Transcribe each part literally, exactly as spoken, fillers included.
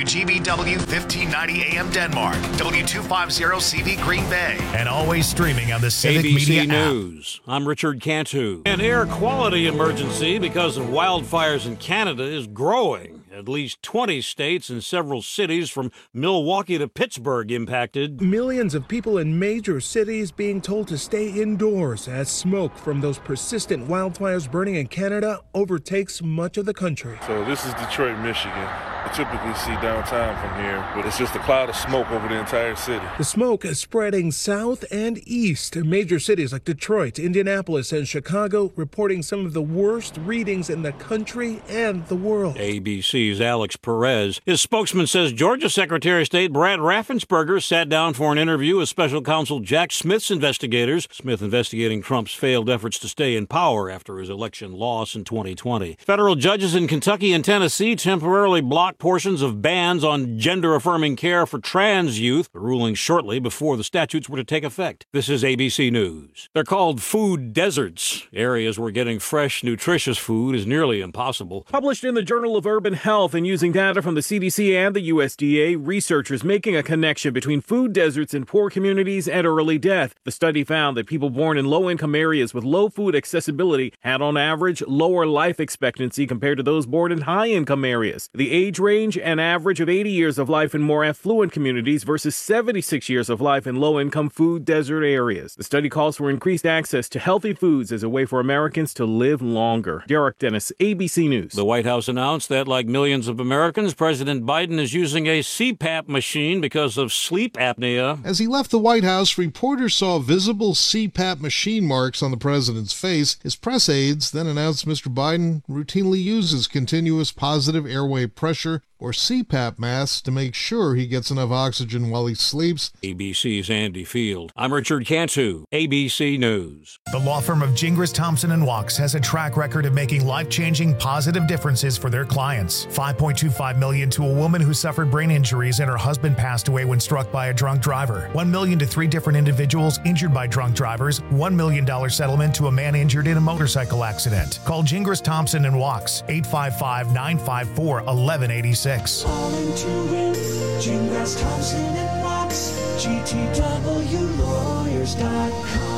G B W fifteen ninety A M Denmark, W two fifty C V Green Bay, and always streaming on the Civic A B C Media app. News. I'm Richard Cantu. An air quality emergency because of wildfires in Canada is growing. At least twenty states and several cities from Milwaukee to Pittsburgh impacted. Millions of people in major cities being told to stay indoors as smoke from those persistent wildfires burning in Canada overtakes much of the country. So this is Detroit, Michigan. I typically see downtown from here, but it's just a cloud of smoke over the entire city. The smoke is spreading south and east. Major cities like Detroit, Indianapolis, and Chicago reporting some of the worst readings in the country and the world. A B C's Alex Perez. His spokesman says Georgia Secretary of State Brad Raffensperger sat down for an interview with special counsel Jack Smith's investigators. Smith investigating Trump's failed efforts to stay in power after his election loss in twenty twenty. Federal judges in Kentucky and Tennessee temporarily blocked portions of bans on gender-affirming care for trans youth, the ruling shortly before the statutes were to take effect. This is A B C News. They're called food deserts, areas where getting fresh, nutritious food is nearly impossible. Published in the Journal of Urban Health and using data from the C D C and the U S D A, researchers making a connection between food deserts in poor communities and early death. The study found that people born in low-income areas with low food accessibility had on average lower life expectancy compared to those born in high-income areas. The age range and average of eighty years of life in more affluent communities versus seventy-six years of life in low-income food desert areas. The study calls for increased access to healthy foods as a way for Americans to live longer. Derek Dennis, A B C News. The White House announced that, like millions of Americans, President Biden is using a C PAP machine because of sleep apnea. As he left the White House, reporters saw visible C PAP machine marks on the president's face. His press aides then announced Mister Biden routinely uses continuous positive airway pressure or C PAP masks to make sure he gets enough oxygen while he sleeps. A B C's Andy Field. I'm Richard Cantu, A B C News. The law firm of Gingras, Thompson and Wachs has a track record of making life-changing positive differences for their clients. five point two five million dollars to a woman who suffered brain injuries and her husband passed away when struck by a drunk driver. one million dollars to three different individuals injured by drunk drivers. one million dollars settlement to a man injured in a motorcycle accident. Call Gingras, Thompson and Wachs, eight five five, nine five four, one one eight six. All into it, Gingras, Thompson and Wachs, G T W lawyers dot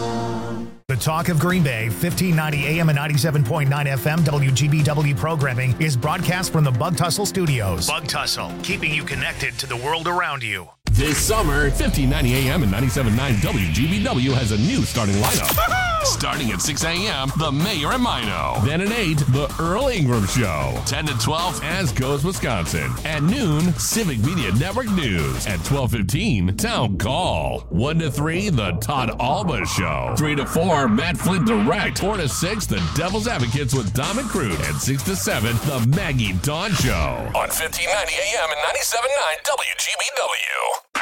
com. The Talk of Green Bay, fifteen ninety A M and ninety-seven point nine F M W G B W programming is broadcast from the Bug Tussle Studios. Bug Tussle, keeping you connected to the world around you. This summer, fifteen ninety A M and ninety-seven point nine W G B W has a new starting lineup. Starting at six A M, The Mayor and Mino. Then at eight, The Earl Ingram Show. ten to twelve, As Goes Wisconsin. At noon, Civic Media Network News. At twelve fifteen, Town Call. one to three, The Todd Alba Show. three to four, Matt Flint Direct. four to six, The Devil's Advocates with Dom and Crude. And six to seven, The Maggie Dawn Show. On fifteen ninety A M and ninety-seven point nine W G B W.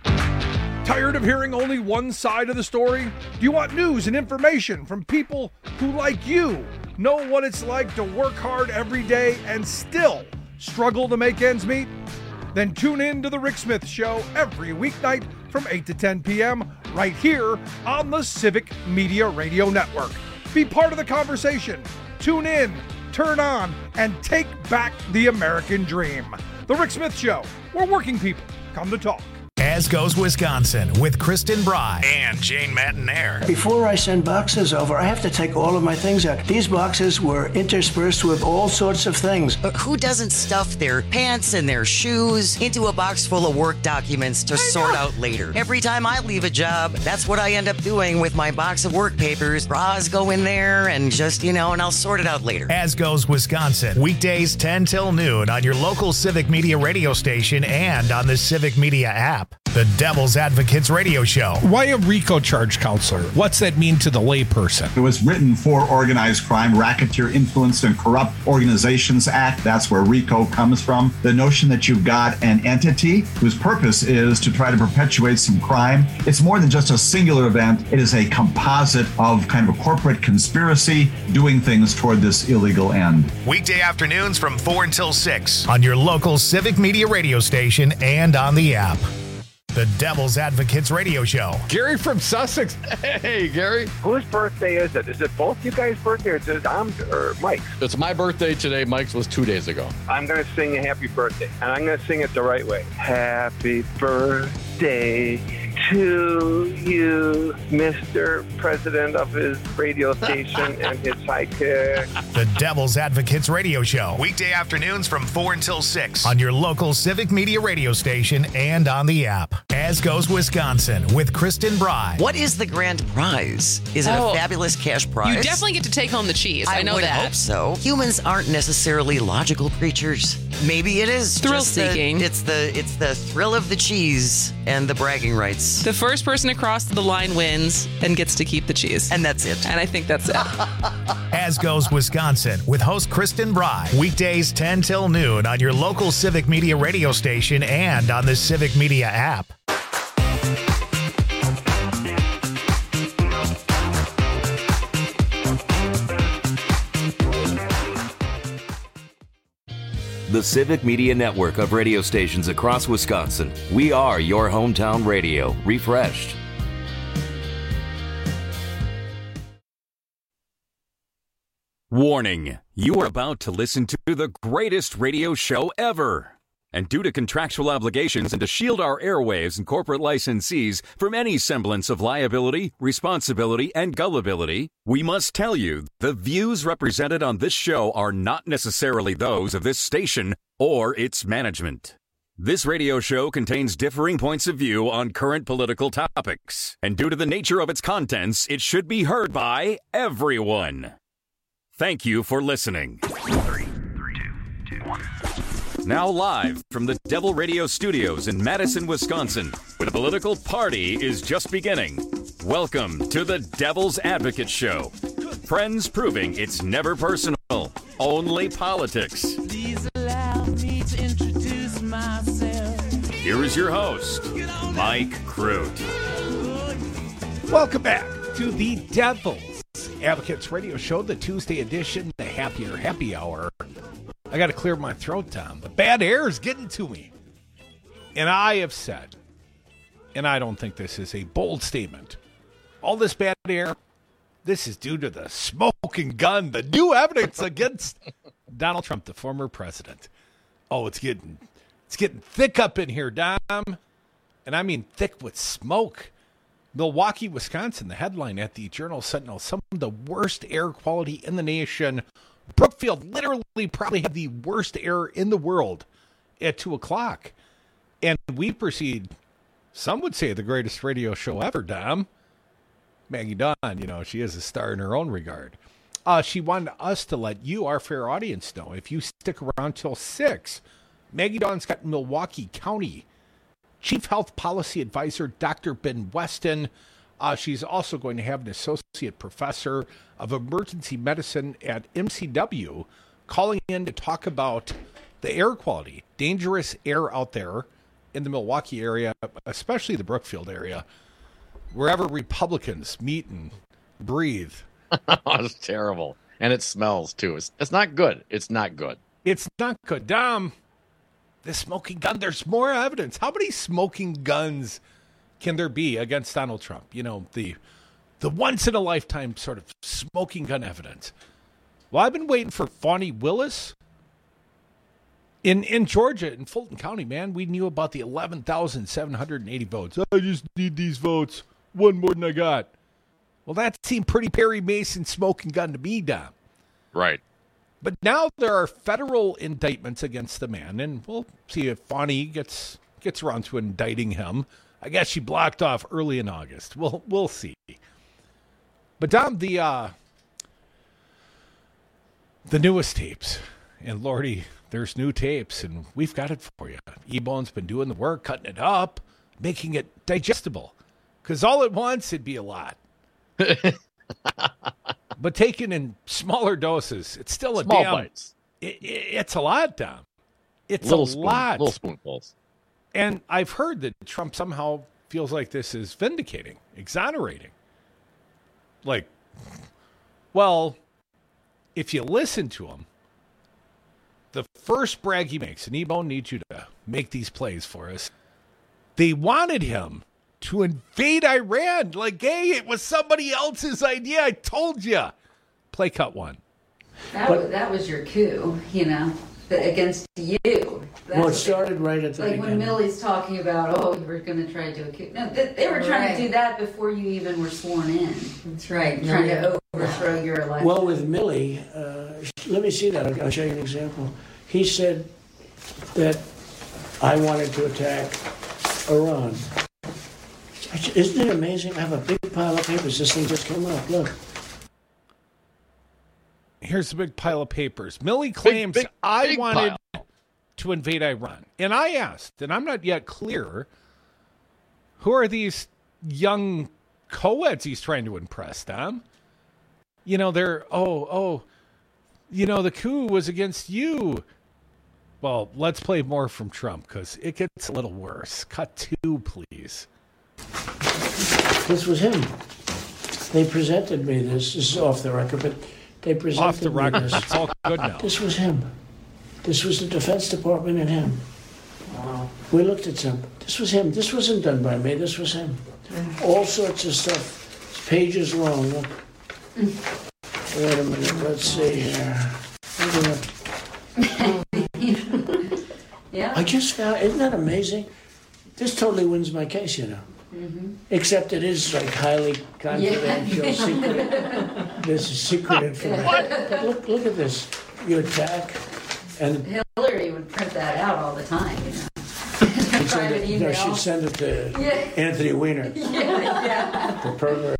Tired of hearing only one side of the story? Do you want news and information from people who, like you, know what it's like to work hard every day and still struggle to make ends meet? Then tune in to The Rick Smith Show every weeknight from eight to ten p.m. right here on the Civic Media Radio Network. Be part of the conversation. Tune in, turn on, and take back the American dream. The Rick Smith Show, where working people come to talk. As Goes Wisconsin with Kristen Bry and Jane Matinaire. Before I send boxes over, I have to take all of my things out. These boxes were interspersed with all sorts of things. But who doesn't stuff their pants and their shoes into a box full of work documents to sort out later? Every time I leave a job, that's what I end up doing with my box of work papers. Bras go in there and just, you know, and I'll sort it out later. As Goes Wisconsin, weekdays ten till noon on your local Civic Media radio station and on the Civic Media app. The Devil's Advocates Radio Show. Why a RICO charge counselor? What's that mean to the layperson? It was written for Organized Crime, Racketeer Influenced and Corrupt Organizations Act. That's where RICO comes from. The notion that you've got an entity whose purpose is to try to perpetuate some crime. It's more than just a singular event. It is a composite of kind of a corporate conspiracy doing things toward this illegal end. Weekday afternoons from four until six on your local Civic Media radio station and on the app. The Devil's Advocates Radio Show. Gary from Sussex. Hey, Gary. Whose birthday is it? Is it both you guys' birthday or is it Dom's or Mike's? It's my birthday today. Mike's was two days ago. I'm going to sing a happy birthday, and I'm going to sing it the right way. Happy birthday to you, Mister President of his radio station and his sidekick. The Devil's Advocates Radio Show. Weekday afternoons from four until six on your local Civic Media radio station and on the app. As Goes Wisconsin with Kristen Bry. What is the grand prize? Is it Oh, a fabulous cash prize? You definitely get to take home the cheese. I, I know would that. hope so. Humans aren't necessarily logical creatures. Maybe it is Thrill just the- seeking. it's the it's the thrill of the cheese and the bragging rights. The first person across the line wins and gets to keep the cheese. And that's it. And I think that's it. As Goes Wisconsin with host Kristen Bry. Weekdays ten till noon on your local Civic Media radio station and on the Civic Media app. The Civic Media network of radio stations across Wisconsin. We are your hometown radio, refreshed. Warning, you are about to listen to the greatest radio show ever. And due to contractual obligations and to shield our airwaves and corporate licensees from any semblance of liability, responsibility, and gullibility, we must tell you the views represented on this show are not necessarily those of this station or its management. This radio show contains differing points of view on current political topics, and due to the nature of its contents, it should be heard by everyone. Thank you for listening. Three, three, two, two, one. Now live from the Devil Radio Studios in Madison, Wisconsin, where the political party is just beginning. Welcome to the Devil's Advocate Show. Friends proving it's never personal, only politics. Please allow me to introduce myself. Here is your host, Mike Crute. Welcome back to the Devil's Advocates Radio Show, the Tuesday edition, the Happier Happy Hour. I got to clear my throat, Tom. The bad air is getting to me. And I have said, and I don't think this is a bold statement, all this bad air, this is due to the smoking gun, the new evidence against Donald Trump, the former president. Oh, it's getting, it's getting thick up in here, Dom. And I mean thick with smoke. Milwaukee, Wisconsin, the headline at the Journal Sentinel, some of the worst air quality in the nation. Brookfield literally probably had the worst air in the world at two o'clock. And we proceed, some would say the greatest radio show ever, Dom. Maggie Dawn, you know, she is a star in her own regard. Uh, she wanted us to let you, our fair audience, know, if you stick around till six, Maggie Dawn's got Milwaukee County Chief Health Policy Advisor Doctor Ben Weston. Uh, she's also going to have an associate professor of emergency medicine at M C W calling in to talk about the air quality, dangerous air out there in the Milwaukee area, especially the Brookfield area, wherever Republicans meet and breathe. It's terrible. And it smells, too. It's, it's not good. It's not good. It's not good. Dom, the smoking gun, there's more evidence. How many smoking guns can there be against Donald Trump? You know, the the once-in-a-lifetime sort of smoking gun evidence. Well, I've been waiting for Fani Willis. In in Georgia, in Fulton County, man, we knew about the eleven thousand seven hundred eighty votes. I just need these votes. One more than I got. Well, that seemed pretty Perry Mason smoking gun to me, Dom. Right. But now there are federal indictments against the man, and we'll see if Fani gets gets around to indicting him. I guess she blocked off early in August. We'll we'll see. But Dom, the uh, the newest tapes, and Lordy, there's new tapes, and we've got it for you. E-Bone's been doing the work, cutting it up, making it digestible. Because all at once, it'd be a lot. But taken in smaller doses, it's still a Small damn. bites. It, it, it's a lot, Dom. It's little a spoon, lot. Little spoonfuls. And I've heard that Trump somehow feels like this is vindicating, exonerating. Like, well, if you listen to him, the first brag he makes, and E-Bone needs you to make these plays for us. they wanted him to invade Iran. Like, hey, it was somebody else's idea. I told you. Play cut one. That, was, that was your coup, you know, against you. That's well, it started right at the like beginning. when Milley's talking about, oh, you were going to try to do a coup. No, they, they were trying right. to do that before you even were sworn in. That's right. Trying to overthrow your election. Well, with Milley, uh, let me see that. I'll, I'll show you an example. He said that I wanted to attack Iran. Isn't it amazing? I have a big pile of papers. This thing just came up. Look. Here's a big pile of papers. Milley claims big, big, I big wanted pile. to invade Iran. And I asked, and I'm not yet clear, who are these young co-eds he's trying to impress, Tom? You know, they're, oh, oh, you know, the coup was against you. Well, let's play more from Trump because it gets a little worse. Cut two, please. This was him. They presented me this. This is off the record, but they presented off the record. me this. It's all good now. This was him. This was the Defense Department and him. Wow. We looked at him. This was him. This wasn't done by me. This was him. All sorts of stuff. It's pages long. Look. Wait a minute. Let's see here. Yeah. I just found, isn't that amazing? This totally wins my case, you know. Mm-hmm. Except it is like highly confidential, yeah. secret. This is secret information. But look, look at this. You attack, and Hillary would print that out all the time. You know, she'd send it, no, she'd send it to yeah. Anthony Weiner, yeah, yeah. the pervert.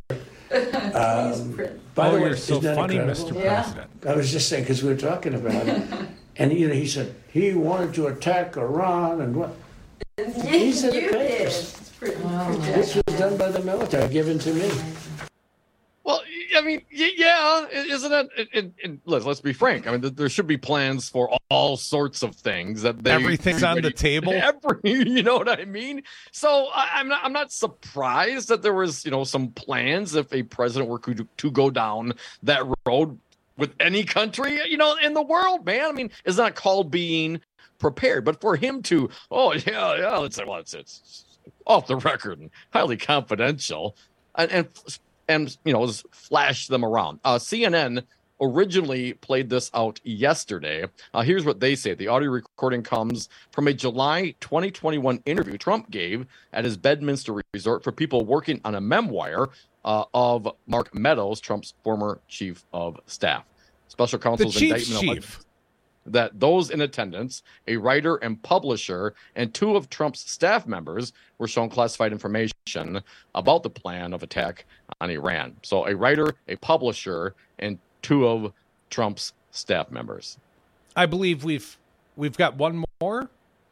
Um, by oh, the way, you're so funny, incredible? Mister Yeah. President. I was just saying because we were talking about it, and you know, he said he wanted to attack Iran and what. These are the papers. Wow. This was done by the military, given to me. Well, I mean, yeah, isn't it? it, it, it let's, let's be frank. I mean, there should be plans for all sorts of things. That they, everything's on the table. Every, you know what I mean? So I, I'm not. I'm not surprised that there was, you know, some plans if a president were to, to go down that road with any country, you know, in the world, man. I mean, it's not called being prepared, but for him to, oh yeah, yeah, let's say, well, it's it's off the record and highly confidential, and and, and you know, flash them around. Uh, C N N originally played this out yesterday. Uh, here's what they say: the audio recording comes from a July twenty twenty-one interview Trump gave at his Bedminster resort for people working on a memoir uh, of Mark Meadows, Trump's former chief of staff. Special counsel's indictment chief. that those in attendance, a writer and publisher, and two of Trump's staff members were shown classified information about the plan of attack on Iran. So a writer, a publisher, and two of Trump's staff members. I believe we've we've got one more.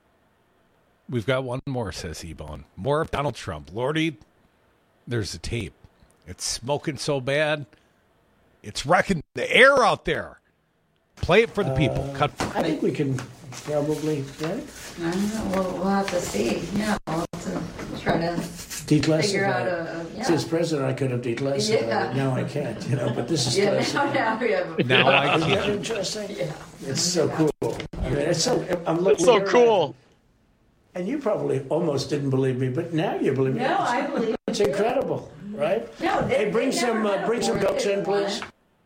We've got one more, says E-Bone. More of Donald Trump. Lordy, there's a tape. It's smoking so bad. It's wrecking the air out there. Play it for the people. Uh, Cut. I think we can probably, right? I don't know. We'll, we'll have to see. Yeah, we'll have to try to declassify. figure out a, a yeah. As president, I could have declassified Yeah. it. Now I can't, you know, but this is yeah, classified. now, now we have Now I Isn't can. that interesting? Yeah. It's so cool. I mean, it's so, I'm looking It's so here cool. And you probably almost didn't believe me, but now you believe me. No, I believe It's incredible, right? No, they, Hey, bring they some, never uh, bring some reported Cokes in, it. please.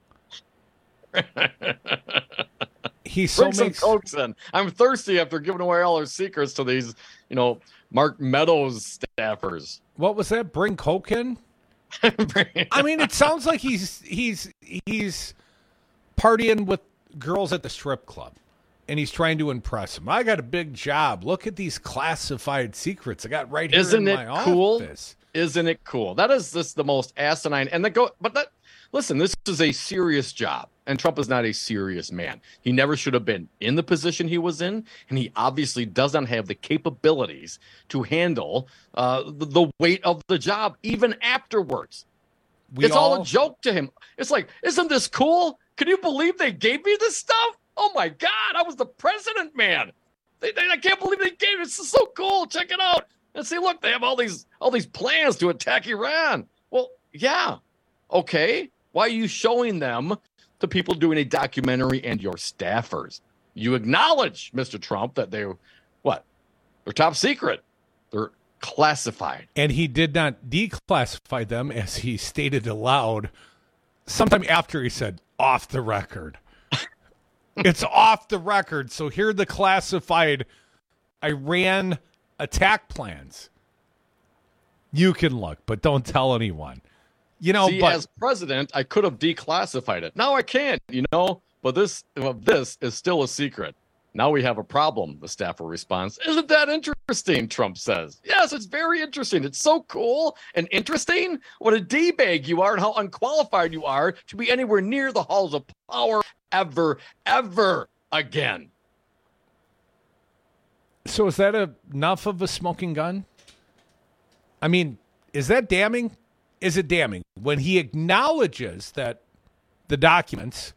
He so Bring some makes Cokes in. I'm thirsty after giving away all our secrets to these, you know, Mark Meadows staffers. what was that? Bring Coke in? I mean, it sounds like he's he's he's partying with girls at the strip club, and he's trying to impress them. I got a big job. Look at these classified secrets I got right here Isn't in it my cool? office. Isn't it cool? That is just the most asinine. And the go, but that listen, this is a serious job, and Trump is not a serious man. He never should have been in the position he was in, and he obviously doesn't have the capabilities to handle uh, the, the weight of the job, even afterwards. We it's all, all a joke to him. It's like, isn't this cool? Can you believe they gave me this stuff? Oh my God, I was the president, man. They, they, I can't believe they gave it. This is so cool. Check it out. And see, look, they have all these all these plans to attack Iran. Well, yeah, okay. Why are you showing them to people doing a documentary and your staffers? You acknowledge, Mister Trump, that they, what? They're top secret. They're classified. And he did not declassify them, as he stated aloud sometime after he said, off the record. It's off the record. So here are the classified Iran attack plans. You can look, but don't tell anyone. You know, See, but as president, I could have declassified it. Now I can't, you know, but this well, this is still a secret. Now we have a problem, the staffer responds. Isn't that interesting, Trump says. Yes, it's very interesting. It's so cool and interesting. What a D-bag you are and how unqualified you are to be anywhere near the halls of power ever, ever again. So is that a, enough of a smoking gun? I mean, is that damning? Is it damning when he acknowledges that the documents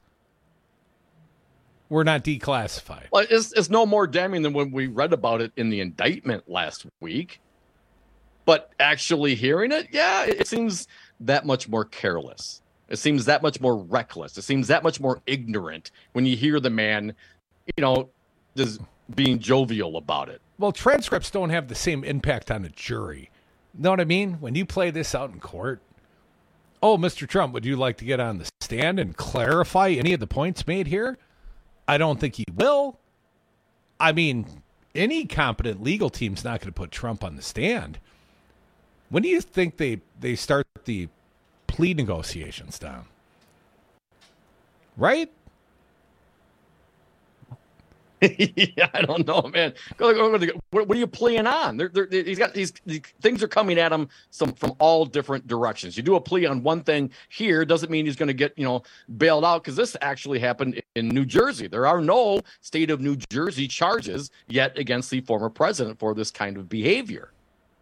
were not declassified? Well, it's, it's no more damning than when we read about it in the indictment last week. But actually hearing it, yeah, it, it seems that much more careless. It seems that much more reckless. It seems that much more ignorant when you hear the man, you know, just being jovial about it. Well, transcripts don't have the same impact on a jury. Know what I mean? When you play this out in court, oh, Mister Trump, would you like to get on the stand and clarify any of the points made here? I don't think he will. I mean, any competent legal team's not going to put Trump on the stand. When do you think they, they start the plea negotiations down? Right? Yeah, I don't know, man. What are you playing on? They're, they're, he's got these, these things are coming at him some from all different directions. You do a plea on one thing here doesn't mean he's going to get, you know, bailed out, because this actually happened in New Jersey. There are no state of New Jersey charges yet against the former president for this kind of behavior.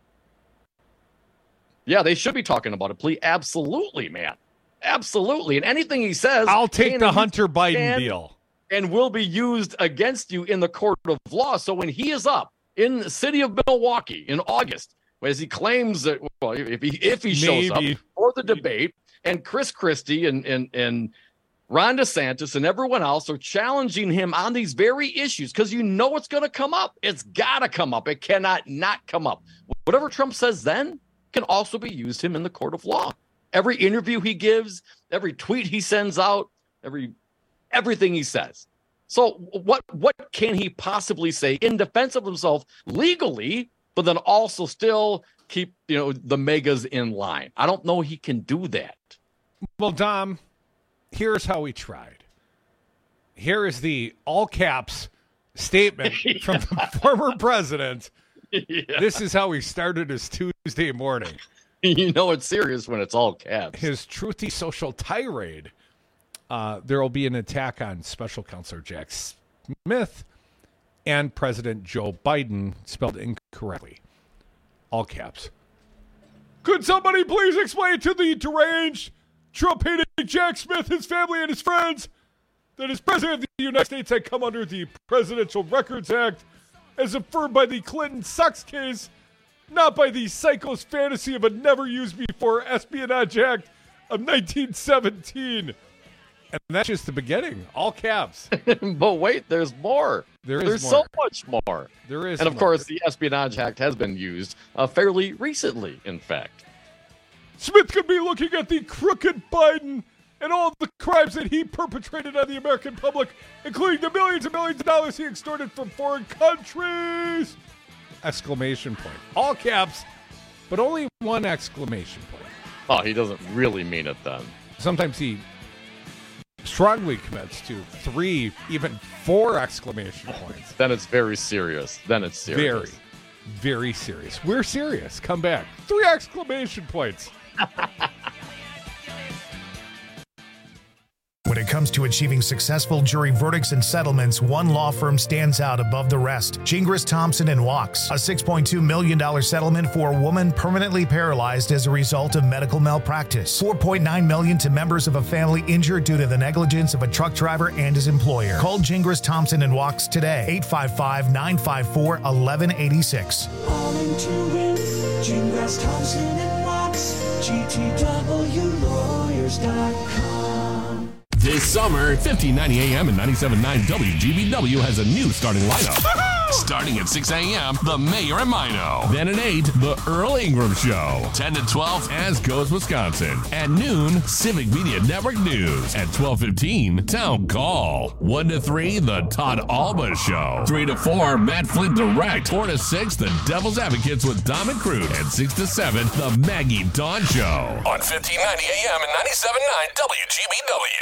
Yeah, they should be talking about a plea. Absolutely, man. Absolutely. And anything he says, I'll take the use, Hunter Biden can, deal. And will be used against you in the court of law. So when he is up in the city of Milwaukee in August, as he claims that, well, if he if he shows Maybe. up for the debate, and Chris Christie and and and Ron DeSantis and everyone else are challenging him on these very issues, because you know it's going to come up. It's got to come up. It cannot not come up. Whatever Trump says then can also be used him in the court of law. Every interview he gives, every tweet he sends out, every everything he says. So what what can he possibly say in defense of himself legally, but then also still keep, you know, the megas in line? I don't know he can do that. Well, Dom, here's how he tried. Here is the all caps statement yeah. from the former president. Yeah. This is how he started his Tuesday morning. You know it's serious when it's all caps. His truthy social tirade. Uh, there will be an attack on Special Counsel Jack Smith and President Joe Biden, spelled incorrectly. All caps. Could somebody please explain to the deranged, Trump-hating Jack Smith, his family, and his friends that as President of the United States had come under the Presidential Records Act as affirmed by the Clinton Sucks case, not by the psycho's fantasy of a never-used-before Espionage Act of nineteen seventeen. And that's just the beginning. All caps. But wait, there's more. There is there's more. so much more. There is And of more. course, the Espionage Act has been used uh, fairly recently, in fact. Smith could be looking at the crooked Biden and all the crimes that he perpetrated on the American public, including the millions and millions of dollars he extorted from foreign countries. Exclamation point. All caps, but only one exclamation point. Oh, he doesn't really mean it then. Sometimes he strongly commits to three, even four exclamation points. Then it's very serious. Then it's serious. Very, very serious. We're serious. Come back. Three exclamation points. When it comes to achieving successful jury verdicts and settlements, one law firm stands out above the rest. Gingras, Thompson and Wachs. A six point two million dollars settlement for a woman permanently paralyzed as a result of medical malpractice. four point nine million dollars to members of a family injured due to the negligence of a truck driver and his employer. Call Gingras, Thompson and Wachs today. eight five five, nine five four, one one eight six. All into it. Gingras, Thompson and Wachs. G T W lawyers dot com. This summer, fifteen ninety A M and ninety-seven point nine W G B W has a new starting lineup. Starting at six a.m., The Mayor and Mino. Then at eight, The Earl Ingram Show. ten to twelve, As Goes Wisconsin. At noon, Civic Media Network News. At twelve fifteen, Town Call. one to three, The Todd Alba Show. three to four, Matt Flint Direct. four to six, The Devil's Advocates with Dom and Crude. And six to seven, The Maggie Dawn Show. On fifteen ninety A M and ninety-seven point nine W G B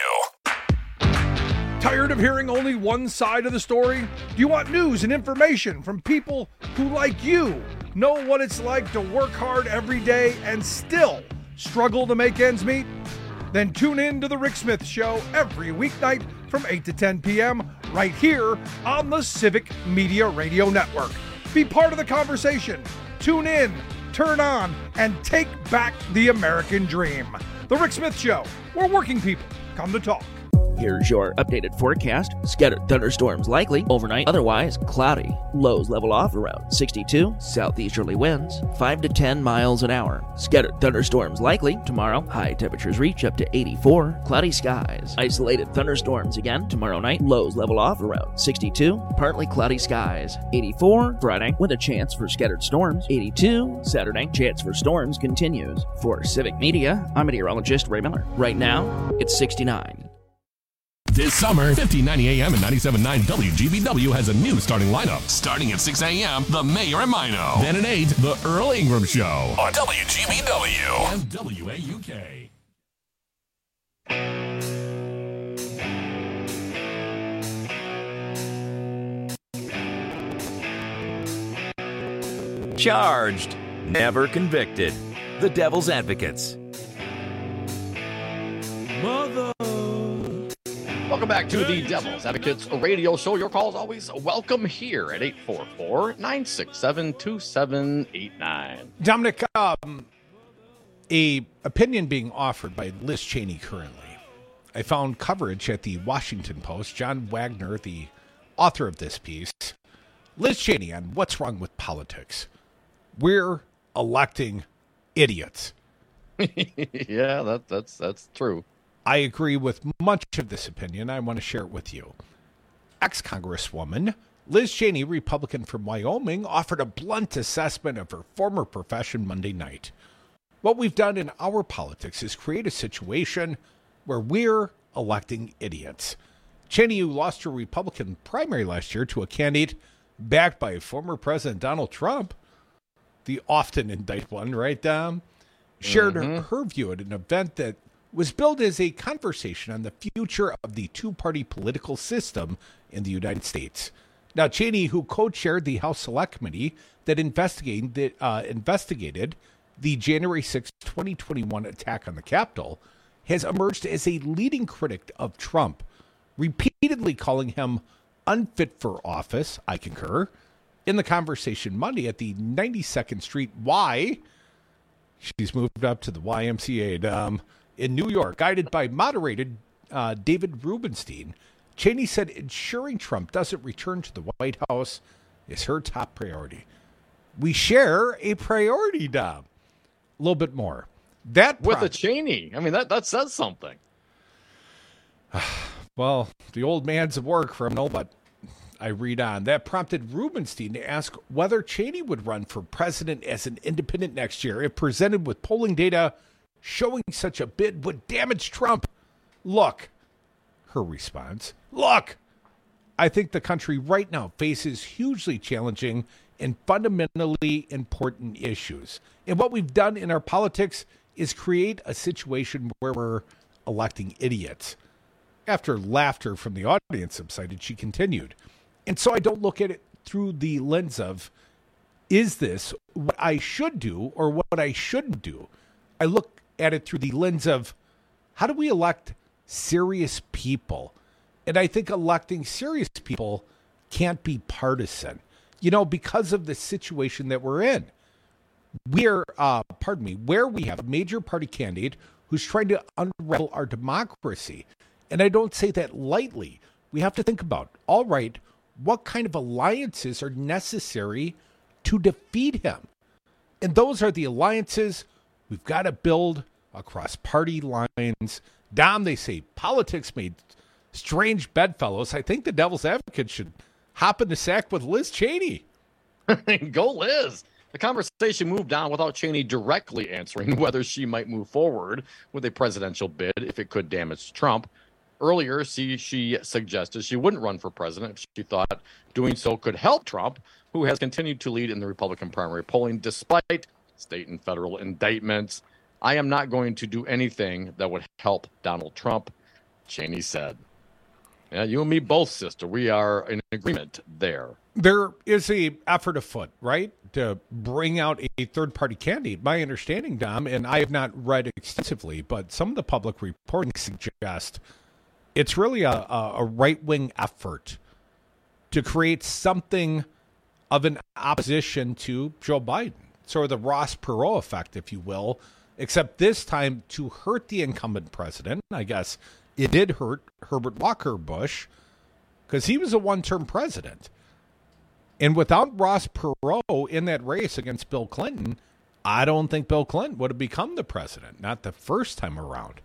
W. Tired of hearing only one side of the story? Do you want news and information from people who, like you, know what it's like to work hard every day and still struggle to make ends meet? Then tune in to The Rick Smith Show every weeknight from eight to ten p.m. right here on the Civic Media Radio Network. Be part of the conversation. Tune in, turn on, and take back the American dream. The Rick Smith Show, where working people come to talk. Here's your updated forecast. Scattered thunderstorms likely overnight, otherwise cloudy. Lows level off around sixty-two. Southeasterly winds five to ten miles an hour. Scattered thunderstorms likely tomorrow. High temperatures reach up to eighty-four. Cloudy skies. Isolated thunderstorms again tomorrow night. Lows level off around sixty-two. Partly cloudy skies. eighty-four Friday with a chance for scattered storms. eighty-two Saturday. Chance for storms continues. For Civic Media, I'm meteorologist Ray Miller. Right now, it's sixty-nine. This summer, fifteen ninety A M and ninety-seven point nine W G B W has a new starting lineup. Starting at six a.m., The Mayor and Mino. Then at eight, The Earl Ingram Show. On W G B W. And W A U K. Charged, never convicted. The Devil's Advocates. Mother. Welcome back to the Devil's Advocates Radio Show. Your calls always welcome here at eight four four, nine six seven, two seven eight nine. Dominic, um, a opinion being offered by Liz Cheney currently. I found coverage at the Washington Post. John Wagner, the author of this piece. Liz Cheney on what's wrong with politics. We're electing idiots. Yeah, that, that's that's true. I agree with much of this opinion. I want to share it with you. Ex-Congresswoman Liz Cheney, Republican from Wyoming, offered a blunt assessment of her former profession Monday night. What we've done in our politics is create a situation where we're electing idiots. Cheney, who lost her Republican primary last year to a candidate backed by former President Donald Trump, the often indicted one, right, Dom? Shared mm-hmm. her, her view at an event that was billed as a conversation on the future of the two-party political system in the United States. Now, Cheney, who co-chaired the House Select Committee that investigated, uh, investigated the January sixth, twenty twenty-one attack on the Capitol, has emerged as a leading critic of Trump, repeatedly calling him unfit for office. I concur. In the conversation Monday at the ninety-second Street Y, she's moved up to the Y M C A um, in New York, guided by moderated uh, David Rubenstein. Cheney said ensuring Trump doesn't return to the White House is her top priority. We share a priority, Dom. A little bit more. That with a Cheney. I mean, that, that says something. Well, the old man's a war criminal, but I read on. That prompted Rubenstein to ask whether Cheney would run for president as an independent next year if presented with polling data showing such a bid would damage Trump. Look, her response, look, I think the country right now faces hugely challenging and fundamentally important issues. And what we've done in our politics is create a situation where we're electing idiots. After laughter from the audience subsided, she continued. And so I don't look at it through the lens of, is this what I should do or what I shouldn't do? I look at it through the lens of, how do we elect serious people? And I think electing serious people can't be partisan, you know, because of the situation that we're in. We're, uh, pardon me, where we have a major party candidate who's trying to unravel our democracy. And I don't say that lightly. We have to think about, all right, what kind of alliances are necessary to defeat him? And those are the alliances we've got to build across party lines. Dom, they say politics made strange bedfellows. I think the Devil's Advocate should hop in the sack with Liz Cheney. Go Liz. The conversation moved on without Cheney directly answering whether she might move forward with a presidential bid if it could damage Trump. Earlier, she, she suggested she wouldn't run for president if she thought doing so could help Trump, who has continued to lead in the Republican primary polling despite state and federal indictments. I am not going to do anything that would help Donald Trump, Cheney said. Yeah, you and me both, sister. We are in agreement there. There is a effort afoot, right, to bring out a third-party candidate. My understanding, Dom, and I have not read extensively, but some of the public reporting suggest it's really a, a, a right-wing effort to create something of an opposition to Joe Biden, sort of the Ross Perot effect, if you will, except this time to hurt the incumbent president. I guess it did hurt Herbert Walker Bush because he was a one-term president. And without Ross Perot in that race against Bill Clinton, I don't think Bill Clinton would have become the president, not the first time around.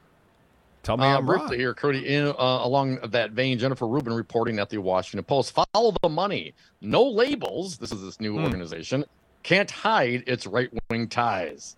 Tell me uh, I'm briefly wrong. here, Curdy, in, uh, along that vein, Jennifer Rubin reporting at the Washington Post, follow the money. No labels, this is this new Hmm. organization, can't hide its right-wing ties.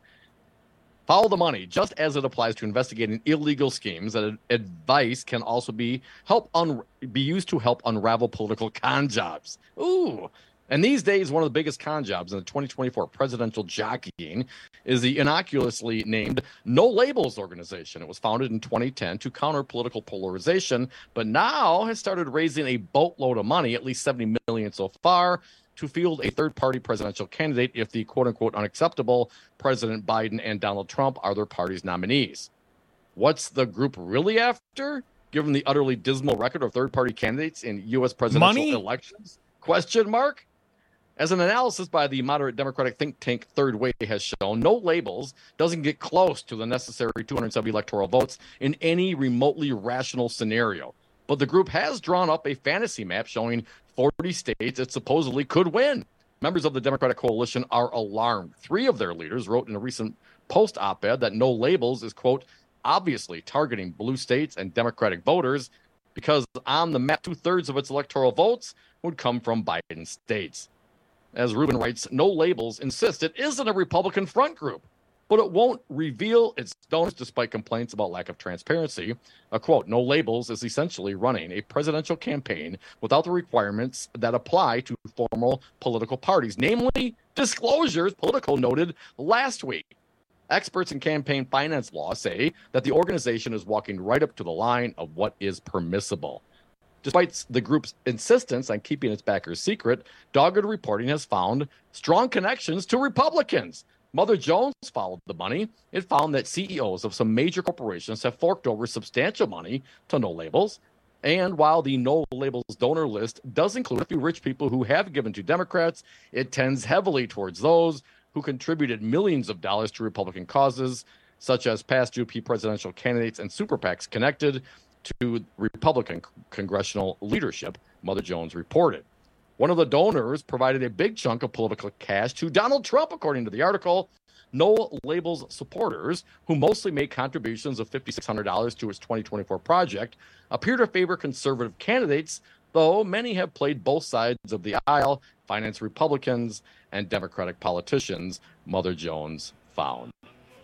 Follow the money, just as it applies to investigating illegal schemes. That advice can also be help un- be used to help unravel political con jobs. Ooh. And these days, one of the biggest con jobs in the twenty twenty-four presidential jockeying is the innocuously named No Labels organization. It was founded in twenty ten to counter political polarization, but now has started raising a boatload of money, at least seventy million dollars so far, to field a third-party presidential candidate if the quote-unquote unacceptable President Biden and Donald Trump are their party's nominees. What's the group really after, given the utterly dismal record of third-party candidates in U S presidential Money? elections? Question mark? As an analysis by the moderate Democratic think tank Third Way has shown, No Labels doesn't get close to the necessary two hundred seventy electoral votes in any remotely rational scenario. But the group has drawn up a fantasy map showing forty states it supposedly could win. Members of the Democratic coalition are alarmed. Three of their leaders wrote in a recent Post op-ed that No Labels is, quote, obviously targeting blue states and Democratic voters because on the map, two-thirds of its electoral votes would come from Biden states. As Rubin writes, No Labels insists it isn't a Republican front group, but it won't reveal its donors despite complaints about lack of transparency. A quote, No Labels is essentially running a presidential campaign without the requirements that apply to formal political parties, namely disclosures, Politico noted last week. Experts in campaign finance law say that the organization is walking right up to the line of what is permissible. Despite the group's insistence on keeping its backers secret, dogged reporting has found strong connections to Republicans. Mother Jones followed the money. It found that C E Os of some major corporations have forked over substantial money to No Labels. And while the No Labels donor list does include a few rich people who have given to Democrats, it tends heavily towards those who contributed millions of dollars to Republican causes, such as past G O P presidential candidates and super PACs connected to Republican congressional leadership, Mother Jones reported. One of the donors provided a big chunk of political cash to Donald Trump, according to the article. No Labels supporters, who mostly made contributions of five thousand six hundred dollars to its twenty twenty-four project, appear to favor conservative candidates, though many have played both sides of the aisle, finance Republicans and Democratic politicians, Mother Jones found.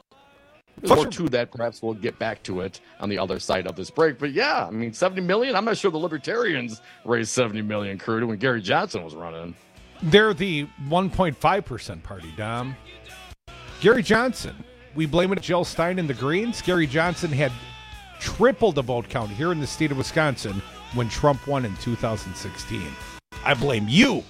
More to that, perhaps we'll get back to it on the other side of this break. But yeah, I mean, seventy million dollars, I'm not sure the Libertarians raised seventy million dollars, Curtis, when Gary Johnson was running. They're the one point five percent party, Dom. Gary Johnson, we blame it on Jill Stein and the Greens. Gary Johnson had tripled the vote count here in the state of Wisconsin when Trump won in two thousand sixteen. I blame you.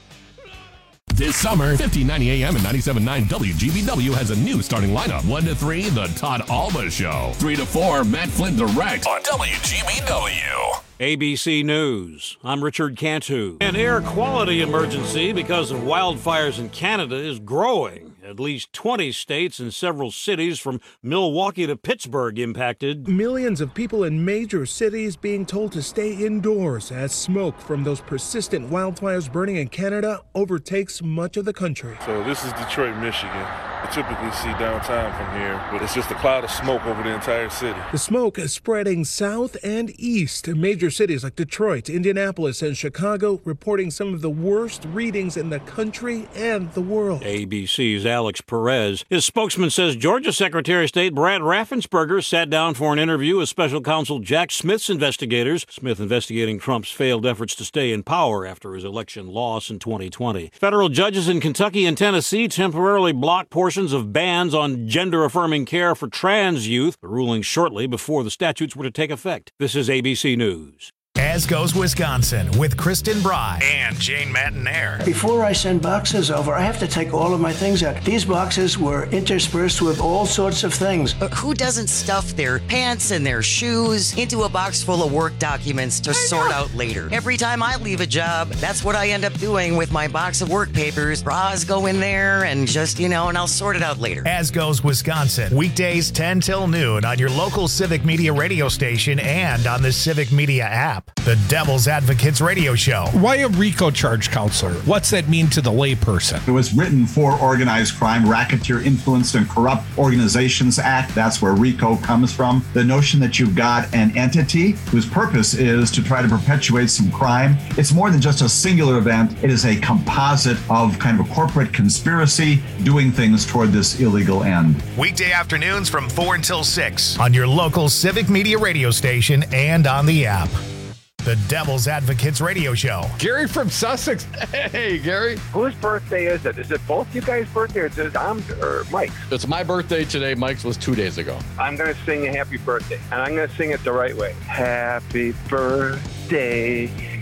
This summer, fifteen ninety A M and ninety-seven point nine W G B W has a new starting lineup. one to three, The Todd Alba Show. three to four, Matt Flynn Direct on W G B W. A B C News. I'm Richard Cantu. An air quality emergency because of wildfires in Canada is growing. At least twenty states and several cities from Milwaukee to Pittsburgh impacted. Millions of people in major cities being told to stay indoors as smoke from those persistent wildfires burning in Canada overtakes much of the country. So this is Detroit, Michigan. you typically see downtown from here, but it's just a cloud of smoke over the entire city. The smoke is spreading south and east. Major cities like Detroit, Indianapolis, and Chicago reporting some of the worst readings in the country and the world. A B C's Alex Perez. His spokesman says Georgia Secretary of State Brad Raffensperger sat down for an interview with special counsel Jack Smith's investigators. Smith investigating Trump's failed efforts to stay in power after his election loss in twenty twenty. Federal judges in Kentucky and Tennessee temporarily blocked portions of bans on gender-affirming care for trans youth. The ruling shortly before the statutes were to take effect. This is A B C News. As Goes Wisconsin with Kristen Bry and Jane Matinair. Before I send boxes over, I have to take all of my things out. These boxes were interspersed with all sorts of things. But who doesn't stuff their pants and their shoes into a box full of work documents to sort out later? Every time I leave a job, that's what I end up doing with my box of work papers. Bras go in there and just, you know, and I'll sort it out later. As Goes Wisconsin, weekdays ten till noon on your local Civic Media radio station and on the Civic Media app. The Devil's Advocates Radio Show. Why a RICO charge, counselor? What's that mean to the layperson? It was written for Organized Crime, Racketeer Influenced and Corrupt Organizations Act. That's where RICO comes from. The notion that you've got an entity whose purpose is to try to perpetuate some crime. It's more than just a singular event. It is a composite of kind of a corporate conspiracy doing things toward this illegal end. Weekday afternoons from four until six on your local Civic Media radio station and on the app. The Devil's Advocates Radio Show. Gary from Sussex. Hey, Gary. Whose birthday is it? Is it both you guys' birthday or is it Dom's or Mike's? It's my birthday today. Mike's was two days ago. I'm going to sing a happy birthday, and I'm going to sing it the right way. Happy birthday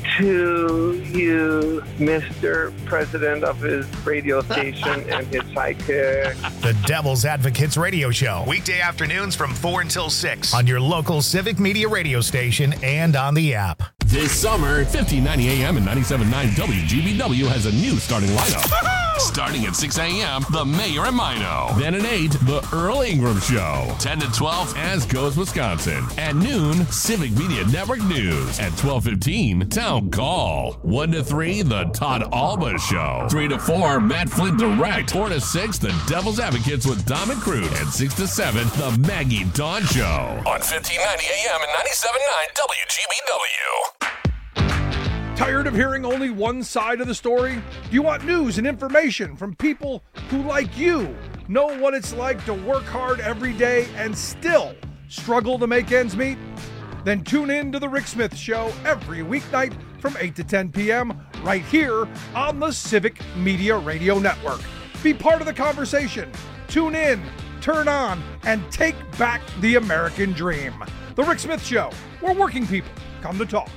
to you, Mister President of his radio station and his sidekick. The Devil's Advocates Radio Show. Weekday afternoons from four until six on your local Civic Media radio station and on the app. This summer, fifteen ninety A M and ninety-seven point nine W G B W has a new starting lineup. Starting at six A M, The Mayor and Mino. Then at eight, The Earl Ingram Show. ten to twelve, As Goes Wisconsin. At noon, Civic Media Network News. At twelve fifteen, Town Call. one to three, The Todd Alba Show. three to four, Matt Flint Direct. four to six, The Devil's Advocates with Dom and Crude. And six to seven, The Maggie Dawn Show. On fifteen ninety A M and ninety-seven point nine W G B W. Tired of hearing only one side of the story? Do you want news and information from people who, like you, know what it's like to work hard every day and still struggle to make ends meet? Then tune in to The Rick Smith Show every weeknight from eight to ten p.m. right here on the Civic Media Radio Network. Be part of the conversation. Tune in, turn on, and take back the American dream. The Rick Smith Show, where working people come to talk.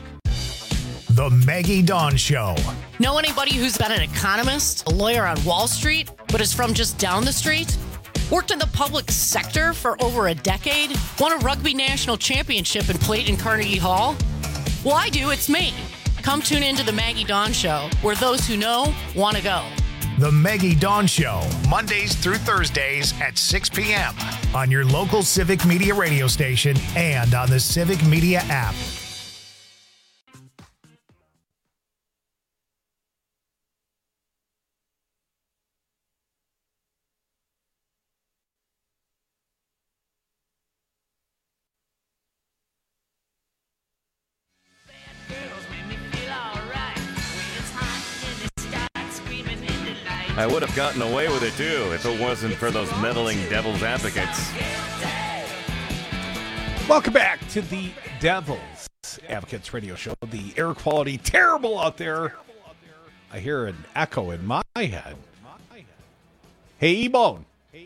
The Maggie Dawn Show. Know anybody who's been an economist, a lawyer on Wall Street, but is from just down the street? Worked in the public sector for over a decade? Won a rugby national championship and played in Carnegie Hall? Well, I do. It's me. Come tune in to The Maggie Dawn Show, where those who know want to go. The Maggie Dawn Show, Mondays through Thursdays at six p.m. on your local Civic Media radio station and on the Civic Media app. I would have gotten away with it, too, if it wasn't for those meddling devil's advocates. Welcome back to the Devil's Advocates Radio Show. The air quality terrible out there. I hear an echo in my head. Hey, E-Bone.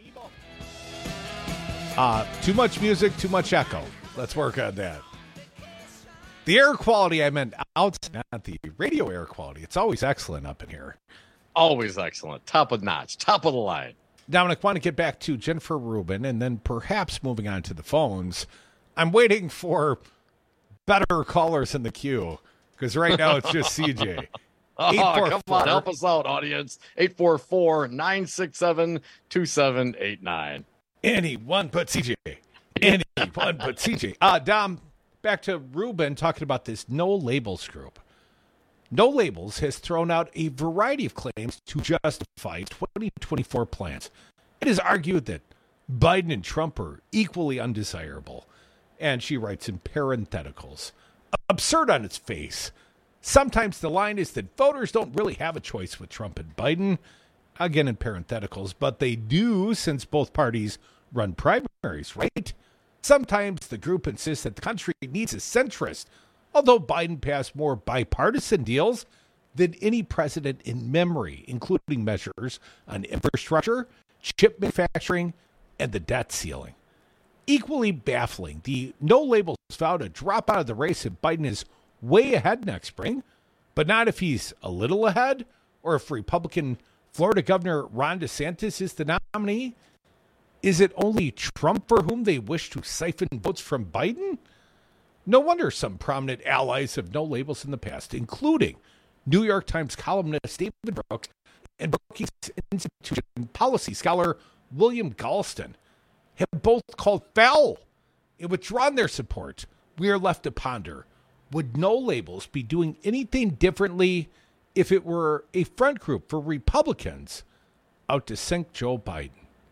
Uh, too much music, too much echo. Let's work on that. The air quality, I meant outside, not the radio air quality. It's always excellent up in here. Always excellent. Top of notch. Top of the line. Dominic, I want to get back to Jennifer Rubin and then perhaps moving on to the phones. I'm waiting for better callers in the queue because right now it's just C J. Oh, come on. Help us out, audience. eight four four, nine six seven, two seven eight nine. Anyone but C J. Anyone but C J. Uh, Dom, back to Rubin talking about this No Labels group. No Labels has thrown out a variety of claims to justify twenty twenty-four plans. has argued that Biden and Trump are equally undesirable. And she writes in parentheticals, absurd on its face. Sometimes the line is that voters don't really have a choice with Trump and Biden, again in parentheticals, but they do since both parties run primaries, right? Sometimes the group insists that the country needs a centrist, although Biden passed more bipartisan deals than any president in memory, including measures on infrastructure, chip manufacturing, and the debt ceiling. Equally baffling, the no-labels vow to drop out of the race if Biden is way ahead next spring, but not if he's a little ahead, or if Republican Florida Governor Ron DeSantis is the nominee. Is it only Trump for whom they wish to siphon votes from Biden? No wonder some prominent allies of no labels in the past, including New York Times columnist David Brooks and Brookings Institution policy scholar William Galston, have both called foul and withdrawn their support. We are left to ponder, would no labels be doing anything differently if it were a front group for Republicans out to sink Joe Biden?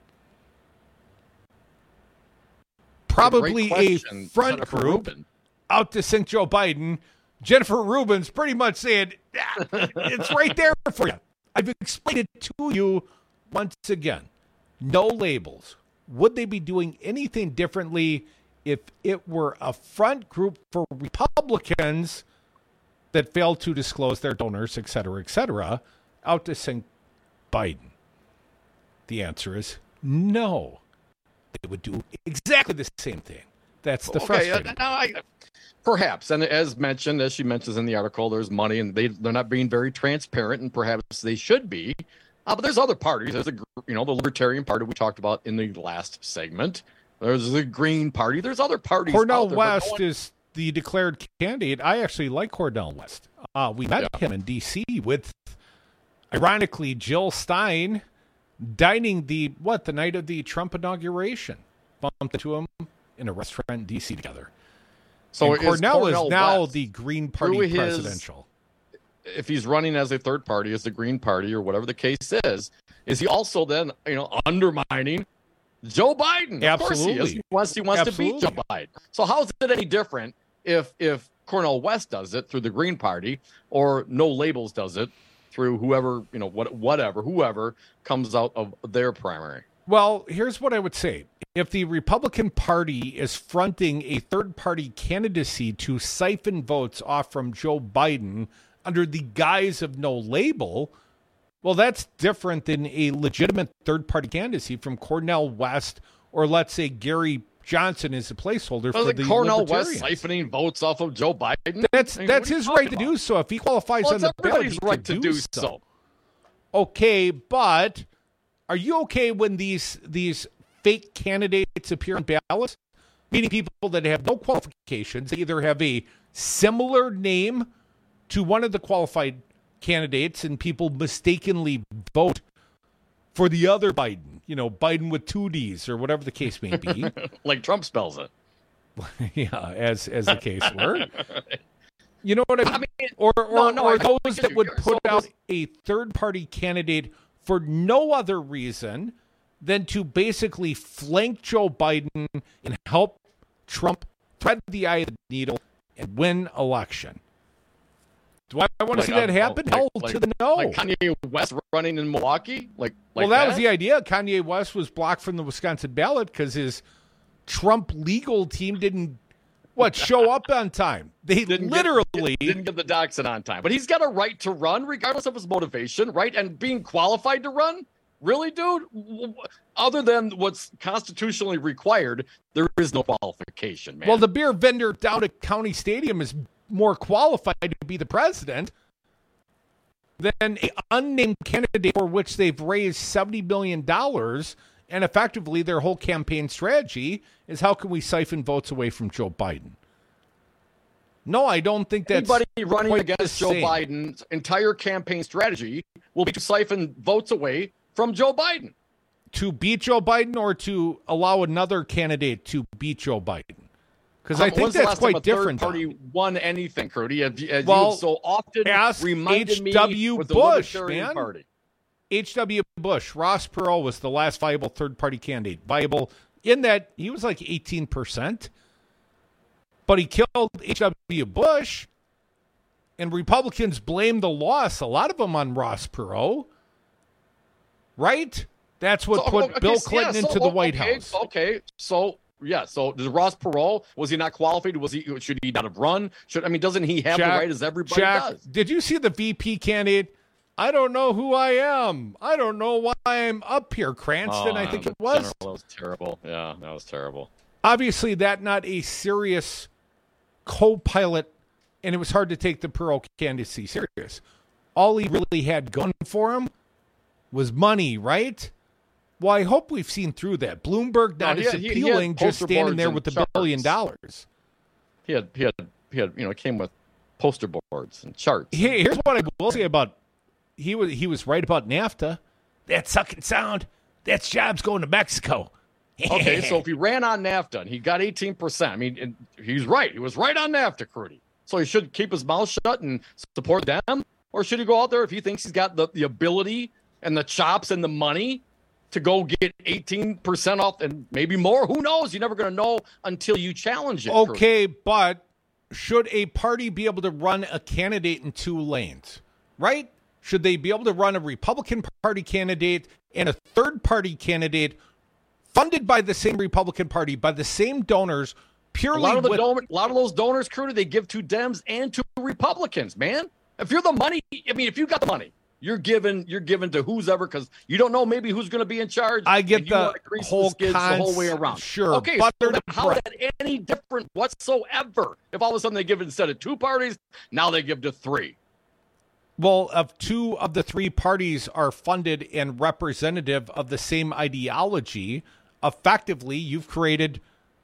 Probably a, a front Jennifer group Rubin. out to sink Joe Biden. Jennifer Rubin's pretty much saying, ah, it's right there for you. I've explained it to you once again. No labels. Would they be doing anything differently if it were a front group for Republicans that failed to disclose their donors, et cetera, et cetera, out to sink Biden? The answer is no. They would do exactly the same thing. That's the okay, frustrating. Uh, now I, perhaps, and as mentioned, as she mentions in the article, there's money, and they they're not being very transparent, and perhaps they should be. Uh, but there's other parties. There's a you know the Libertarian Party we talked about in the last segment. There's the Green Party. There's other parties. Cornel out there, West no one... is the declared candidate. I actually like Cornel West. Uh, we met Yeah. him in D C with, ironically, Jill Stein dining the what the night of the Trump inauguration. Bumped into him in a restaurant in D C together. So and is Cornel is, Cornel now West, the Green Party through his- presidential. If he's running as a third party, as the Green Party or whatever the case is, is he also then you know undermining Joe Biden? Of course he is. Absolutely. He wants he wants Absolutely. to beat Joe Biden. So how is it any different if if Cornel West does it through the Green Party or No Labels does it through whoever you know what whatever whoever comes out of their primary? Well, here's what I would say. If the Republican Party is fronting a third-party candidacy to siphon votes off from Joe Biden under the guise of no label, well, that's different than a legitimate third-party candidacy from Cornel West or, let's say, Gary Johnson is a placeholder Well, for like the Cornel West Libertarians. siphoning votes off of Joe Biden. That's I mean, that's what are you his talking right to about? do so. If he qualifies Well, on it's the ballot, everybody's he right can to do so. Okay, but are you okay when these these fake candidates appear on ballots? Meaning people that have no qualifications, they either have a similar name to one of the qualified candidates and people mistakenly vote for the other Biden, you know, Biden with two D's or whatever the case may be. Like Trump spells it. Yeah, as as the case were. You know what I mean? I mean, or or, no, no, or I- I those get that you. would So put out those- a third-party candidate for no other reason than to basically flank Joe Biden and help Trump thread the eye of the needle and win election. Do I, I want to Like, see that uh, happen? like- Hell like- to the no. Like Kanye West running in Milwaukee? Like, like well, that, was the idea. Kanye West was blocked from the Wisconsin ballot because his Trump legal team didn't, what, show up on time. They Didn't literally get, didn't get the doxing on time. But he's got a right to run regardless of his motivation, right? And being qualified to run? Really, dude? W- w- Other than what's constitutionally required, there is no qualification, man. Well, the beer vendor down at County Stadium is more qualified to be the president than an unnamed candidate for which they've raised seventy million dollars, and effectively their whole campaign strategy is how can we siphon votes away from Joe Biden? No, I don't think that's Anybody running quite against the Joe same. Biden's entire campaign strategy will be to siphon votes away from Joe Biden. To beat Joe Biden or to allow another candidate to beat Joe Biden? Because Um, I think when's the that's last time quite a third different. Party Don. won anything, Crudy? As, as Well, you so often ask reminded H me W with the Bush, Libertarian man. Party. H W. Bush, Ross Perot was the last viable third-party candidate. Viable in that he was like eighteen percent. But he killed H W. Bush, and Republicans blamed the loss, a lot of them on Ross Perot. Right? That's what So, put okay, Bill yeah, Clinton so, into the okay, White House. Okay, so yeah, so does Ross Perot, was he not qualified? Was he? Should he not have run? Should I mean, doesn't he have Jack, the right as everybody Jack, does? Did you see the V P candidate? I don't know who I am. I don't know why I'm up here. Cranston, Oh, I think the it was. general, that was terrible. Yeah, that was terrible. Obviously, that not a serious co-pilot, and it was hard to take the Perot candidacy serious. All he really had going for him was money, right? Well, I hope we've seen through that. Bloomberg not No, he as had- he- he appealing, had just poster standing boards there and with the charts. billion dollars. He had, he had, he had, you know, it came with poster boards and charts. Here- Here's what I will say about he was he was right about NAFTA. That sucking sound. That's jobs going to Mexico. Okay, so if he ran on NAFTA and he got eighteen percent, I mean, and he's right. He was right on NAFTA, Crudy. So he should keep his mouth shut and support them? Or should he go out there if he thinks he's got the, the ability and the chops and the money to go get eighteen percent off and maybe more? Who knows? You're never going to know until you challenge it. Crudy. Okay, but should a party be able to run a candidate in two lanes, right? Should they be able to run a Republican Party candidate and a third-party candidate funded by the same Republican Party, by the same donors, purely A lot of the with... donor, a lot of those donors, Crudy, they give to Dems and to Republicans, man. If you're the money, I mean, if you got the money, you're giving, you're giving to who's ever, because you don't know maybe who's going to be in charge. I get and you the wanna grease whole skids the whole way concept. around. Sure, Okay, butter so the then how is bread. that any different whatsoever? If all of a sudden they give it instead of two parties, now they give to three. Well, if two of the three parties are funded and representative of the same ideology, effectively you've created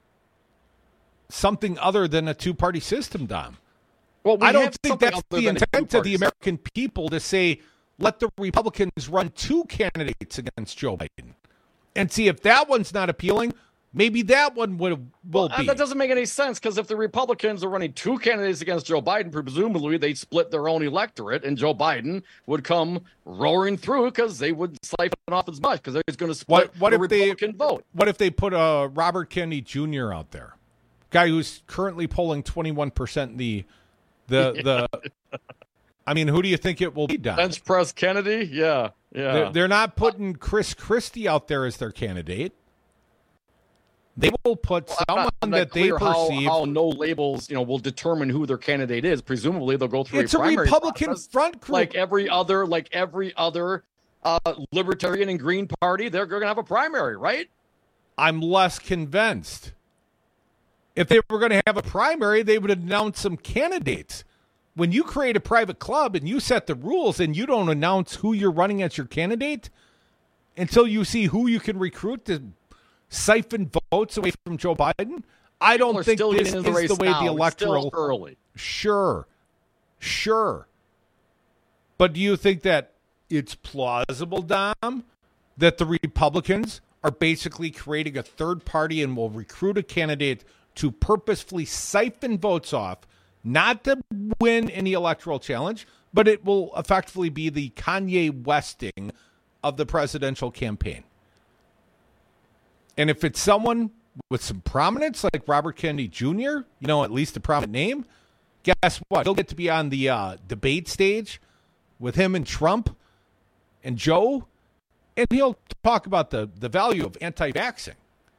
something other than a two-party system, Dom. Well, we I don't have think something that's other the than a intent of the two-party American people to say, let the Republicans run two candidates against Joe Biden. And see, if that one's not appealing, maybe that one would will Uh, be. That doesn't make any sense because if the Republicans are running two candidates against Joe Biden, presumably they'd split their own electorate, and Joe Biden would come roaring through because they would siphon off as much because they're going to split What, what the if they Republican vote. What if they put uh, Robert Kennedy Junior out there, guy who's currently polling twenty-one percent in the the the. I mean, who do you think it will be, Don? Bench press Kennedy, yeah, yeah. They're, they're not putting Chris Christie out there as their candidate. They will put Well, I'm someone not- I'm not that they clear how, perceive. how no labels, you know, will determine who their candidate is. Presumably, they'll go through It's a a primary Republican process, front group. like every other, like every other uh, Libertarian and Green Party. They're going to have a primary, right? I'm less convinced. If they were going to have a primary, they would announce some candidates. When you create a private club and you set the rules and you don't announce who you're running as your candidate until you see who you can recruit to siphon votes away from Joe Biden, I don't People are think still this getting is in the race the way now. the It's still electoral. early. Sure. Sure. But do you think that it's plausible, Dom, that the Republicans are basically creating a third party and will recruit a candidate to purposefully siphon votes off, not to win any electoral challenge, but it will effectively be the Kanye Westing of the presidential campaign? And if it's someone with some prominence like Robert Kennedy Junior, you know, at least a prominent name, guess what? He'll get to be on the uh, debate stage with him and Trump and Joe, and he'll talk about the, the value of anti-vaxxing.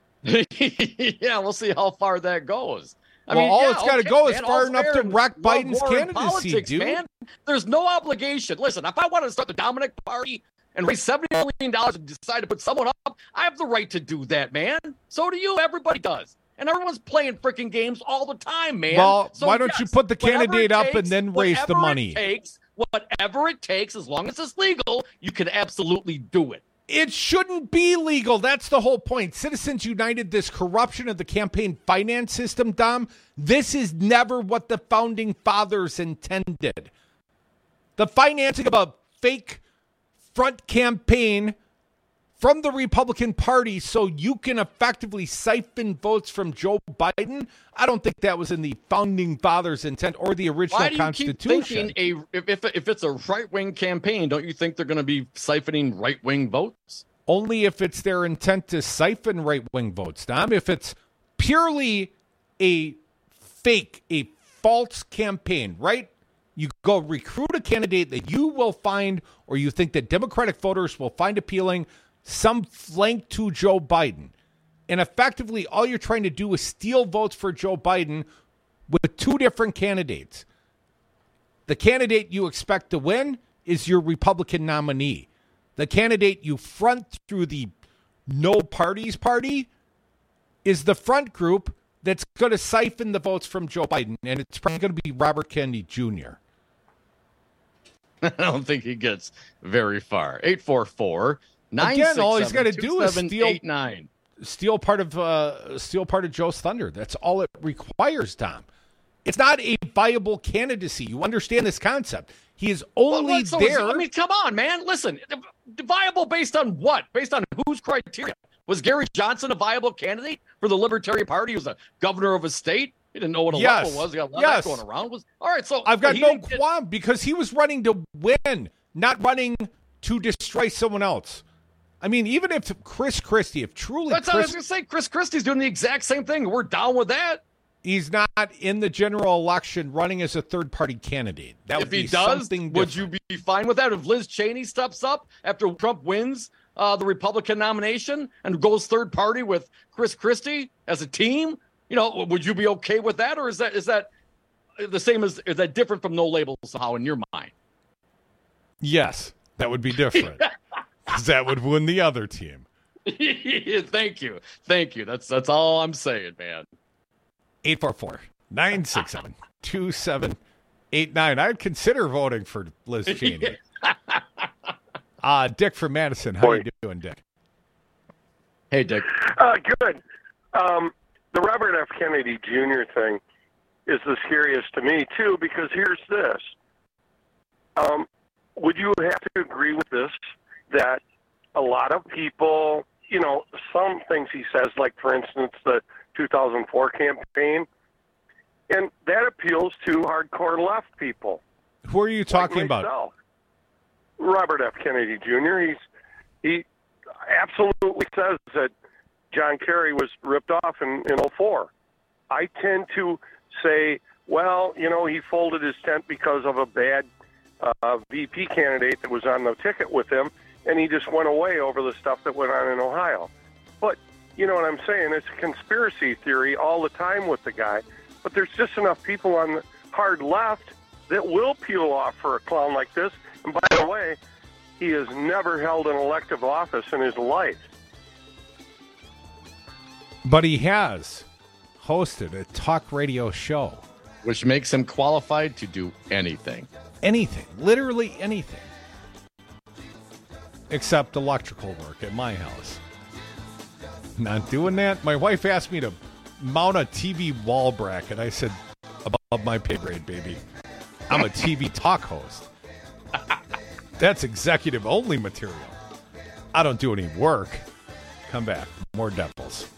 Yeah, we'll see how far that goes. I Well, mean, all yeah, it's gotta okay, go is man, far all's enough fair to in wreck love, Biden's war, and candidacy, politics, dude. Man. There's no obligation. Listen, if I wanted to start the Dominic Party and raise seventy million dollars and decide to put someone up, I have the right to do that, man. So do you. Everybody does. And everyone's playing freaking games all the time, man. Well, So why don't yes, you put the whatever candidate it up takes, and then raise the whatever money? It takes, whatever it takes, as long as it's legal, you can absolutely do it. It shouldn't be legal. That's the whole point. Citizens United, this corruption of the campaign finance system, Dom, this is never what the founding fathers intended. The financing of a fake front campaign from the Republican Party so you can effectively siphon votes from Joe Biden. I don't think that was in the founding fathers' intent or the original Why do you Constitution. keep thinking a if, if if it's a right-wing campaign, don't you think they're going to be siphoning right-wing votes? Only if it's their intent to siphon right-wing votes, Dom. If it's purely a fake, a false campaign, right? You go recruit a candidate that you will find, or you think that Democratic voters will find appealing, some flank to Joe Biden. And effectively, all you're trying to do is steal votes for Joe Biden with two different candidates. The candidate you expect to win is your Republican nominee. The candidate you front through the no parties party is the front group that's going to siphon the votes from Joe Biden, and it's probably going to be Robert Kennedy Junior I don't think he gets very far. eight four four, nine six seven, Again, all he's got to do is steal, nine. steal part of uh, steal part of Joe's thunder. That's all it requires, Tom. It's not a viable candidacy. You understand this concept. He is only Well, so there. is- I mean, come on, man. Listen, viable based on what? Based on whose criteria? Was Gary Johnson a viable candidate for the Libertarian Party? He was a governor of a state. He didn't know what a Yes. level was. He got a lot Yes. of that going around. Was all right. So I've got he no didn't get- qualm because he was running to win, not running to destroy someone else. I mean, even if Chris Christie, if truly That's what I was Chris, going to say. Chris Christie's doing the exact same thing. We're down with that. he's not in the general election running as a third-party candidate. That would If he be does, something would different. you be fine with that? If Liz Cheney steps up after Trump wins uh, the Republican nomination and goes third party with Chris Christie as a team, you know, would you be okay with that, or is that is that the same as is that different from no labels somehow in your mind? Yes, that would be different. 'Cause that would win the other team. Thank you, thank you. That's that's all I'm saying, man. eight four four, nine six seven, two seven eight nine. I'd consider voting for Liz Cheney. uh, Dick from Madison. How you doing, Dick? Hey, Dick. Uh, good. Um, the Robert F. Kennedy Junior thing is the scariest to me, too, because here's this. Um, would you have to agree with this, that a lot of people, you know, some things he says, like, for instance, the two thousand four campaign, and that appeals to hardcore left people. Who are you talking like about? myself. Robert F. Kennedy Junior He's he absolutely says that John Kerry was ripped off in, in oh four. I tend to say, well, you know, he folded his tent because of a bad uh, V P candidate that was on the ticket with him, and he just went away over the stuff that went on in Ohio. But you know what I'm saying? It's a conspiracy theory all the time with the guy. But there's just enough people on the hard left that will peel off for a clown like this. And by the way, he has never held an elective office in his life. But he has hosted a talk radio show. Which makes him qualified to do anything. Anything. Literally anything. Except electrical work at my house. Not doing that. My wife asked me to mount a T V wall bracket. I said, above my pay grade, baby. I'm a T V talk host. That's executive only material. I don't do any work. Come back. More Devils.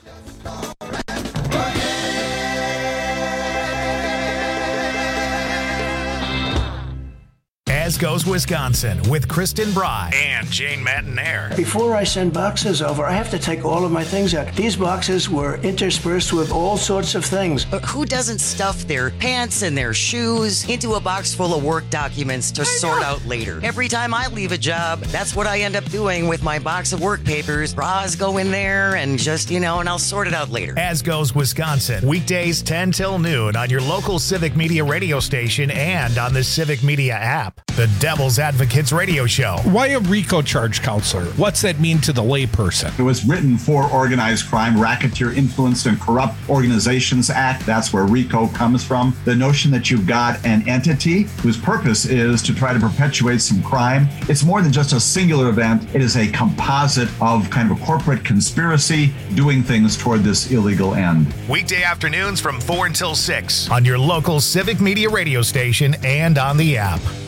As Goes Wisconsin with Kristen Bry and Jane Matinaire. Before I send boxes over, I have to take all of my things out. These boxes were interspersed with all sorts of things. But who doesn't stuff their pants and their shoes into a box full of work documents to sort out later? Every time I leave a job, that's what I end up doing with my box of work papers. Bras go in there and just, you know, and I'll sort it out later. As Goes Wisconsin, weekdays ten till noon on your local Civic Media radio station and on the Civic Media app. The Devil's Advocates Radio Show. Why a RICO charge, counselor? What's that mean to the layperson? It was written for Organized Crime, Racketeer, Influenced, and Corrupt Organizations Act. That's where RICO comes from. The notion that you've got an entity whose purpose is to try to perpetuate some crime. It's more than just a singular event. It is a composite of kind of a corporate conspiracy doing things toward this illegal end. Weekday afternoons from four until six on your local Civic Media radio station and on the app.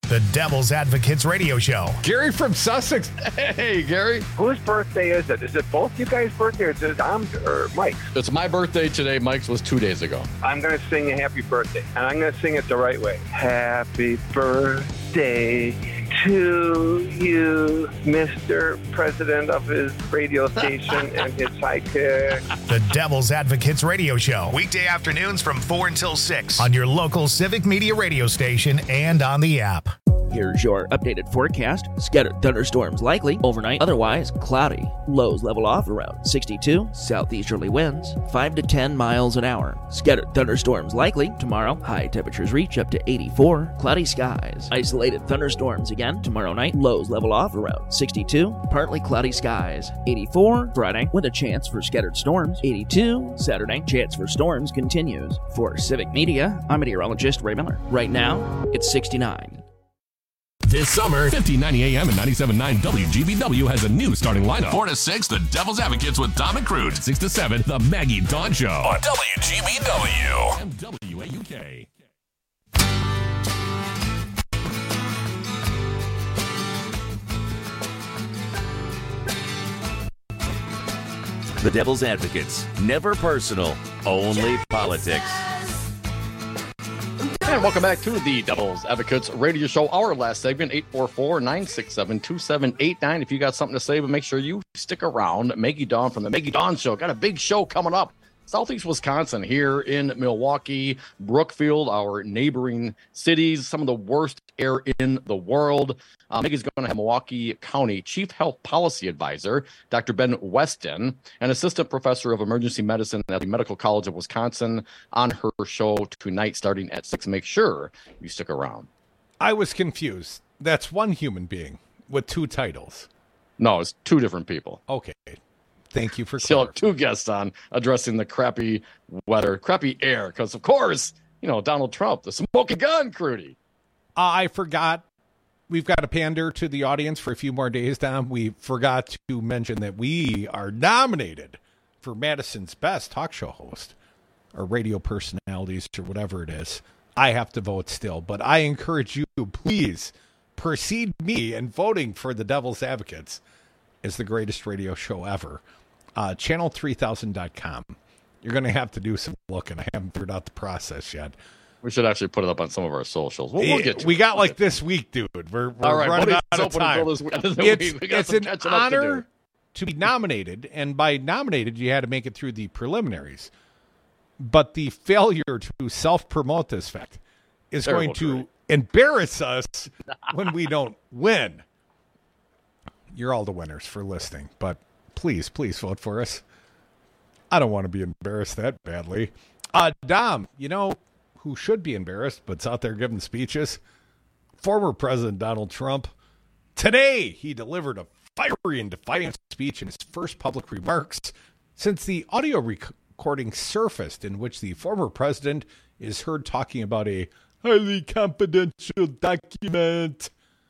The Devil's Advocates Radio Show. Gary from Sussex. Hey, Gary. Whose birthday is it? Is it both you guys' birthday or is it Dom's or Mike's? It's my birthday today. Mike's was two days ago. I'm going to sing a happy birthday, and I'm going to sing it the right way. Happy birthday to you, Mister President of his radio station and his sidekick. The Devil's Advocates Radio Show. Weekday afternoons from four until six on your local Civic Media radio station and on the app. Here's your updated forecast. Scattered thunderstorms likely overnight, otherwise cloudy. Lows level off around sixty-two. Southeasterly winds five to ten miles an hour. Scattered thunderstorms likely tomorrow. High temperatures reach up to eighty-four. Cloudy skies. Isolated thunderstorms again tomorrow night. Lows level off around sixty-two. Partly cloudy skies. eighty-four Friday with a chance for scattered storms. eighty-two Saturday. Chance for storms continues. For Civic Media, I'm meteorologist Ray Miller. Right now, it's sixty-nine. This summer, fifteen ninety A M and ninety-seven point nine W G B W has a new starting lineup. four to six, The Devil's Advocates with Dom and Crude. six to seven, The Maggie Dawn Show on W G B W. M W A U K. The Devil's Advocates. Never personal, only politics. And welcome back to the Devil's Advocates Radio Show. Our last segment, eight four four, nine six seven, two seven eight nine. If you got something to say, but make sure you stick around. Maggie Dawn from the Maggie Dawn Show. Got a big show coming up. Southeast Wisconsin, here in Milwaukee, Brookfield, our neighboring cities, some of the worst air in the world. Uh, Maggie's going to have Milwaukee County Chief Health Policy Advisor, Doctor Ben Weston, and Assistant Professor of Emergency Medicine at the Medical College of Wisconsin on her show tonight starting at six. Make sure you stick around. I was confused. That's one human being with two titles. No, it's two different people. Okay. Thank you for Still have two guests on addressing the crappy weather, crappy air, because, of course, you know, Donald Trump, the smoking gun, Crudy. Uh, I forgot. We've got to pander to the audience for a few more days, Dom. We forgot to mention that we are nominated for Madison's Best Talk Show Host or Radio Personalities or whatever it is. I have to vote still, but I encourage you, please precede me in voting for the Devil's Advocates as the greatest radio show ever. Uh, channel three thousand dot com. You're going to have to do some looking. I haven't figured out the process yet. We should actually put it up on some of our socials. We'll, we'll get to we it. got like this week, dude. We're, we're All right, running out of open time. This, this it's we got it's some an catching up to honor do. to be nominated, and by nominated, you had to make it through the preliminaries. But the failure to self-promote this fact is Terrible, going to Crudy. embarrass us when we don't win. You're all the winners for listening, but please, please vote for us. I don't want to be embarrassed that badly. Uh, Dom, you know who should be embarrassed but's out there giving speeches? Former President Donald Trump. Today, he delivered a fiery and defiant speech in his first public remarks since the audio recording surfaced in which the former president is heard talking about a highly confidential document.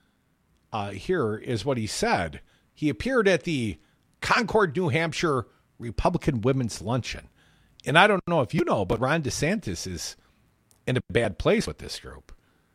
Uh, here is what he said. He appeared at the Concord, New Hampshire Republican Women's Luncheon. And I don't know if you know, but Ron DeSantis is in a bad place with this group.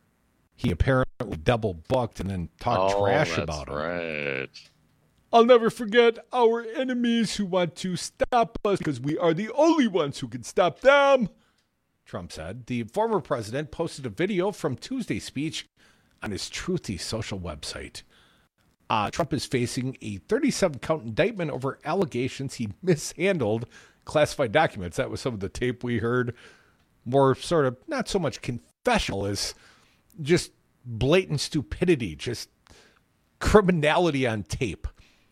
He apparently double booked and then talked oh, trash that's about him. Right. I'll never forget our enemies who want to stop us because we are the only ones who can stop them, Trump said. The former president posted a video from Tuesday's speech on his Truthy social website. Uh, Trump is facing a thirty-seven count indictment over allegations he mishandled classified documents. That was some of the tape we heard. More sort of, not so much confessional as just blatant stupidity, just criminality on tape.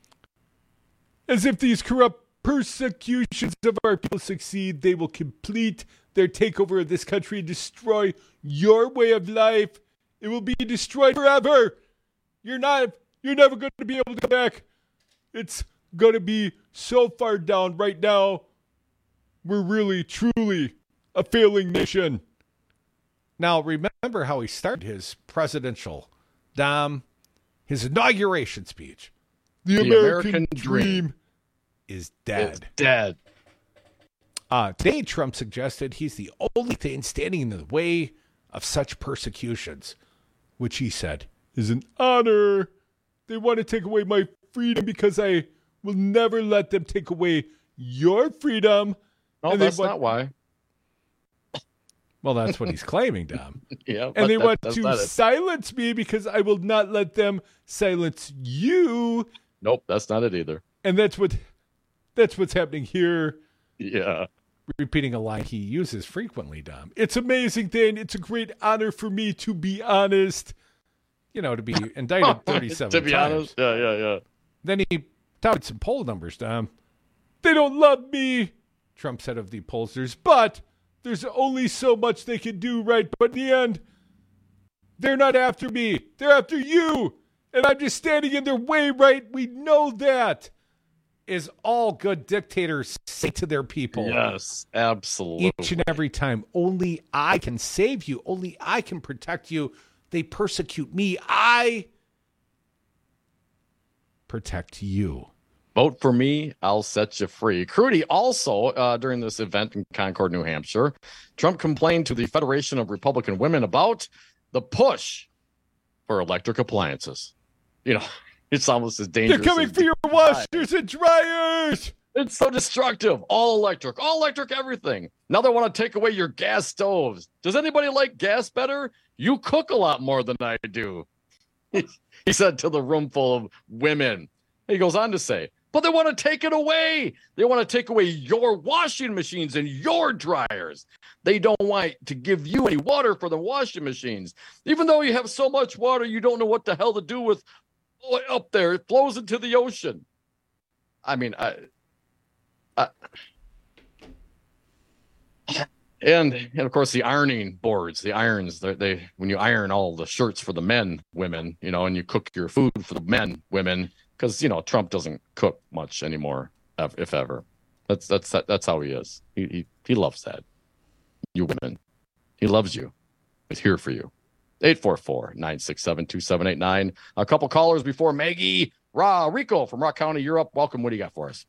As if these corrupt persecutions of our people succeed, they will complete their takeover of this country and destroy your way of life. It will be destroyed forever. You're not, you're never going to be able to come back. It's going to be so far down right now. We're really, truly a failing nation. Now, remember how he started his presidential, Dom, his inauguration speech. The, the American, American dream, dream is dead. It's dead. Uh, today, Trump suggested he's the only thing standing in the way of such persecutions. which he said is an honor. They want to take away my freedom because I will never let them take away your freedom. No, and that's want- not why. Well, that's what he's claiming, Dom. Yeah, and they that- want that's to not it. silence me because I will not let them silence you. Nope, that's not it either. And that's what that's what's happening here. Yeah. Repeating a line he uses frequently, Dom. It's amazing, Dan. It's a great honor for me to be honest. You know, to be indicted thirty-seven to be times. honest, yeah, yeah, yeah. Then he touted some poll numbers, Dom. They don't love me, Trump said of the pollsters, but there's only so much they can do, right? But in the end, they're not after me. They're after you. And I'm just standing in their way, right? We know that. Is all good dictators say to their people. Yes, absolutely. Each and every time. Only I can save you. Only I can protect you. They persecute me. I protect you. Vote for me, I'll set you free. Crudy also, uh, during this event in Concord, New Hampshire, Trump complained to the Federation of Republican Women about the push for electric appliances. You know, it's almost as dangerous. They're coming as for your washers and dryers. It's so destructive. All electric, all electric everything. Now they want to take away your gas stoves. Does anybody like gas better? You cook a lot more than I do. He said to the room full of women. He goes on to say, but they want to take it away. They want to take away your washing machines and your dryers. They don't want to give you any water for the washing machines. Even though you have so much water, you don't know what the hell to do with up there. It flows into the ocean. I mean, I, I and, and of course the ironing boards, the irons, they, they when you iron all the shirts for the men, women, you know, and you cook your food for the men, women, because you know Trump doesn't cook much anymore, if ever. That's that's that's how he is. He he, he loves that. You women, he loves you. He's here for you. eight four four, nine six seven, two seven eight nine. A couple callers before Maggie. Ra Rico from Rock County, Europe. Welcome. What do you got for us?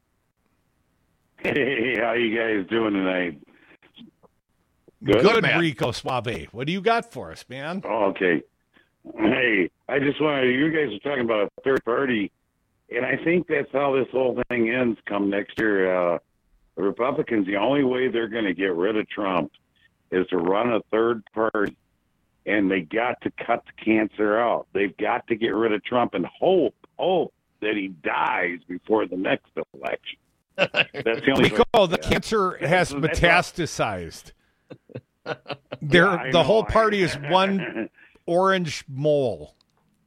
Hey, how you guys doing tonight? Good, Good Rico Suave. What do you got for us, man? Oh, okay. Hey, I just wanted, you guys are talking about a third party, and I think that's how this whole thing ends come next year. Uh, the Republicans, the only way they're going to get rid of Trump is to run a third party, and they got to cut the cancer out. They've got to get rid of Trump and hope, hope that he dies before the next election. That's the only Rico, the cancer has metastasized. There, Yeah, I the know. whole party is one orange mole.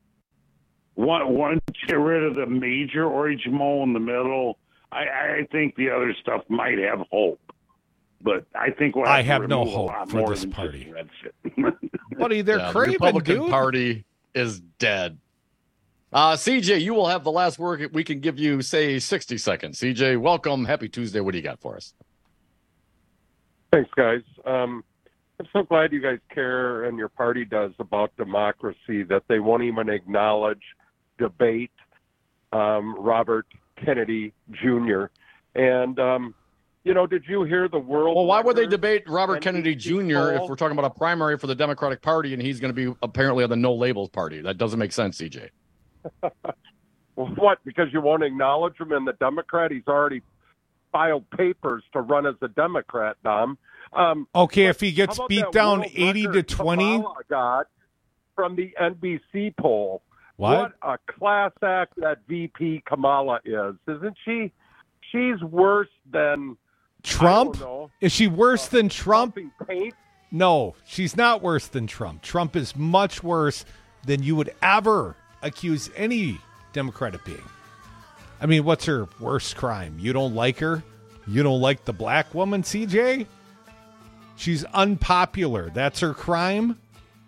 One, once you get rid of the major orange mole in the middle, I, I think the other stuff might have hope. But I think we'll have I to have no remove a hope lot for more this than just party. red shit. Buddy, they're Yeah, the craving, Republican dude. Party is dead. Uh, C J, you will have the last word. We can give you, say, sixty seconds. C J, welcome. Happy Tuesday. What do you got for us? Thanks, guys. Um, I'm so glad you guys care and your party does about democracy, that they won't even acknowledge, debate um, Robert Kennedy Junior And, um, you know, did you hear the world? Well, why would they record debate Robert Kennedy Junior if poll? we're talking about a primary for the Democratic Party and he's going to be apparently on the no labels party? That doesn't make sense, C J. What? Because you won't acknowledge him in the Democrat? He's already filed papers to run as a Democrat, Dom. Um, Okay, if he gets how about beat that down world eighty to record twenty, Kamala got from the N B C poll. What? What a class act that V P Kamala is, isn't she? She's worse than Trump? I don't know, Is she worse than Trump? pumping paint. No, she's not worse than Trump. Trump is much worse than you would ever accuse any Democrat of being. I mean, what's her worst crime? You don't like her? You don't like the black woman, C J? She's unpopular. That's her crime?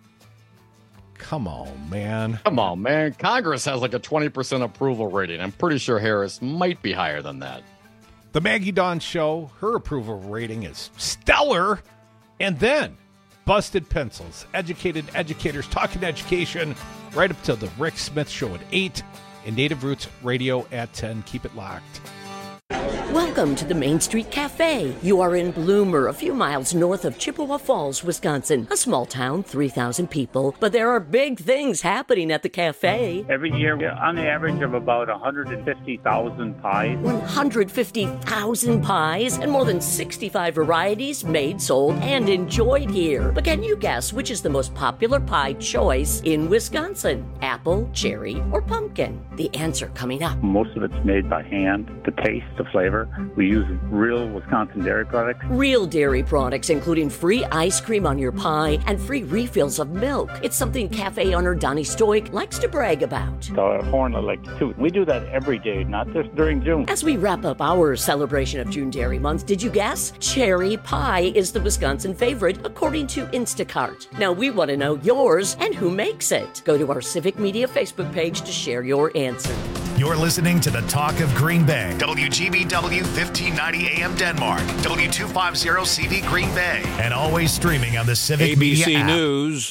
Come on, man. Come on, man. Congress has like a twenty percent approval rating. I'm pretty sure Harris might be higher than that. The Maggie Dawn Show, her approval rating is stellar. And then, busted pencils, educated educators talking education, right up till the Rick Smith Show at eight, and Native Roots Radio at ten. Keep it locked. Welcome to the Main Street Cafe. You are in Bloomer, a few miles north of Chippewa Falls, Wisconsin. A small town, three thousand people, but there are big things happening at the cafe. Every year, on the average of about one hundred fifty thousand pies. one hundred fifty thousand pies and more than sixty-five varieties made, sold, and enjoyed here. But can you guess which is the most popular pie choice in Wisconsin? Apple, cherry, or pumpkin? The answer coming up. Most of it's made by hand. The taste, the flavor. We use real Wisconsin dairy products. Real dairy products, including free ice cream on your pie and free refills of milk. It's something cafe owner Donnie Stoic likes to brag about. So a horn I like to toot. We do that every day, not just during June. As we wrap up our celebration of June Dairy Month, did you guess? Cherry pie is the Wisconsin favorite, according to Instacart. Now we want to know yours and who makes it. Go to our Civic Media Facebook page to share your answer. You're listening to the Talk of Green Bay. W G B W fifteen ninety A M Denmark. W two fifty C V Green Bay. And always streaming on the Civic A B C Media app. News.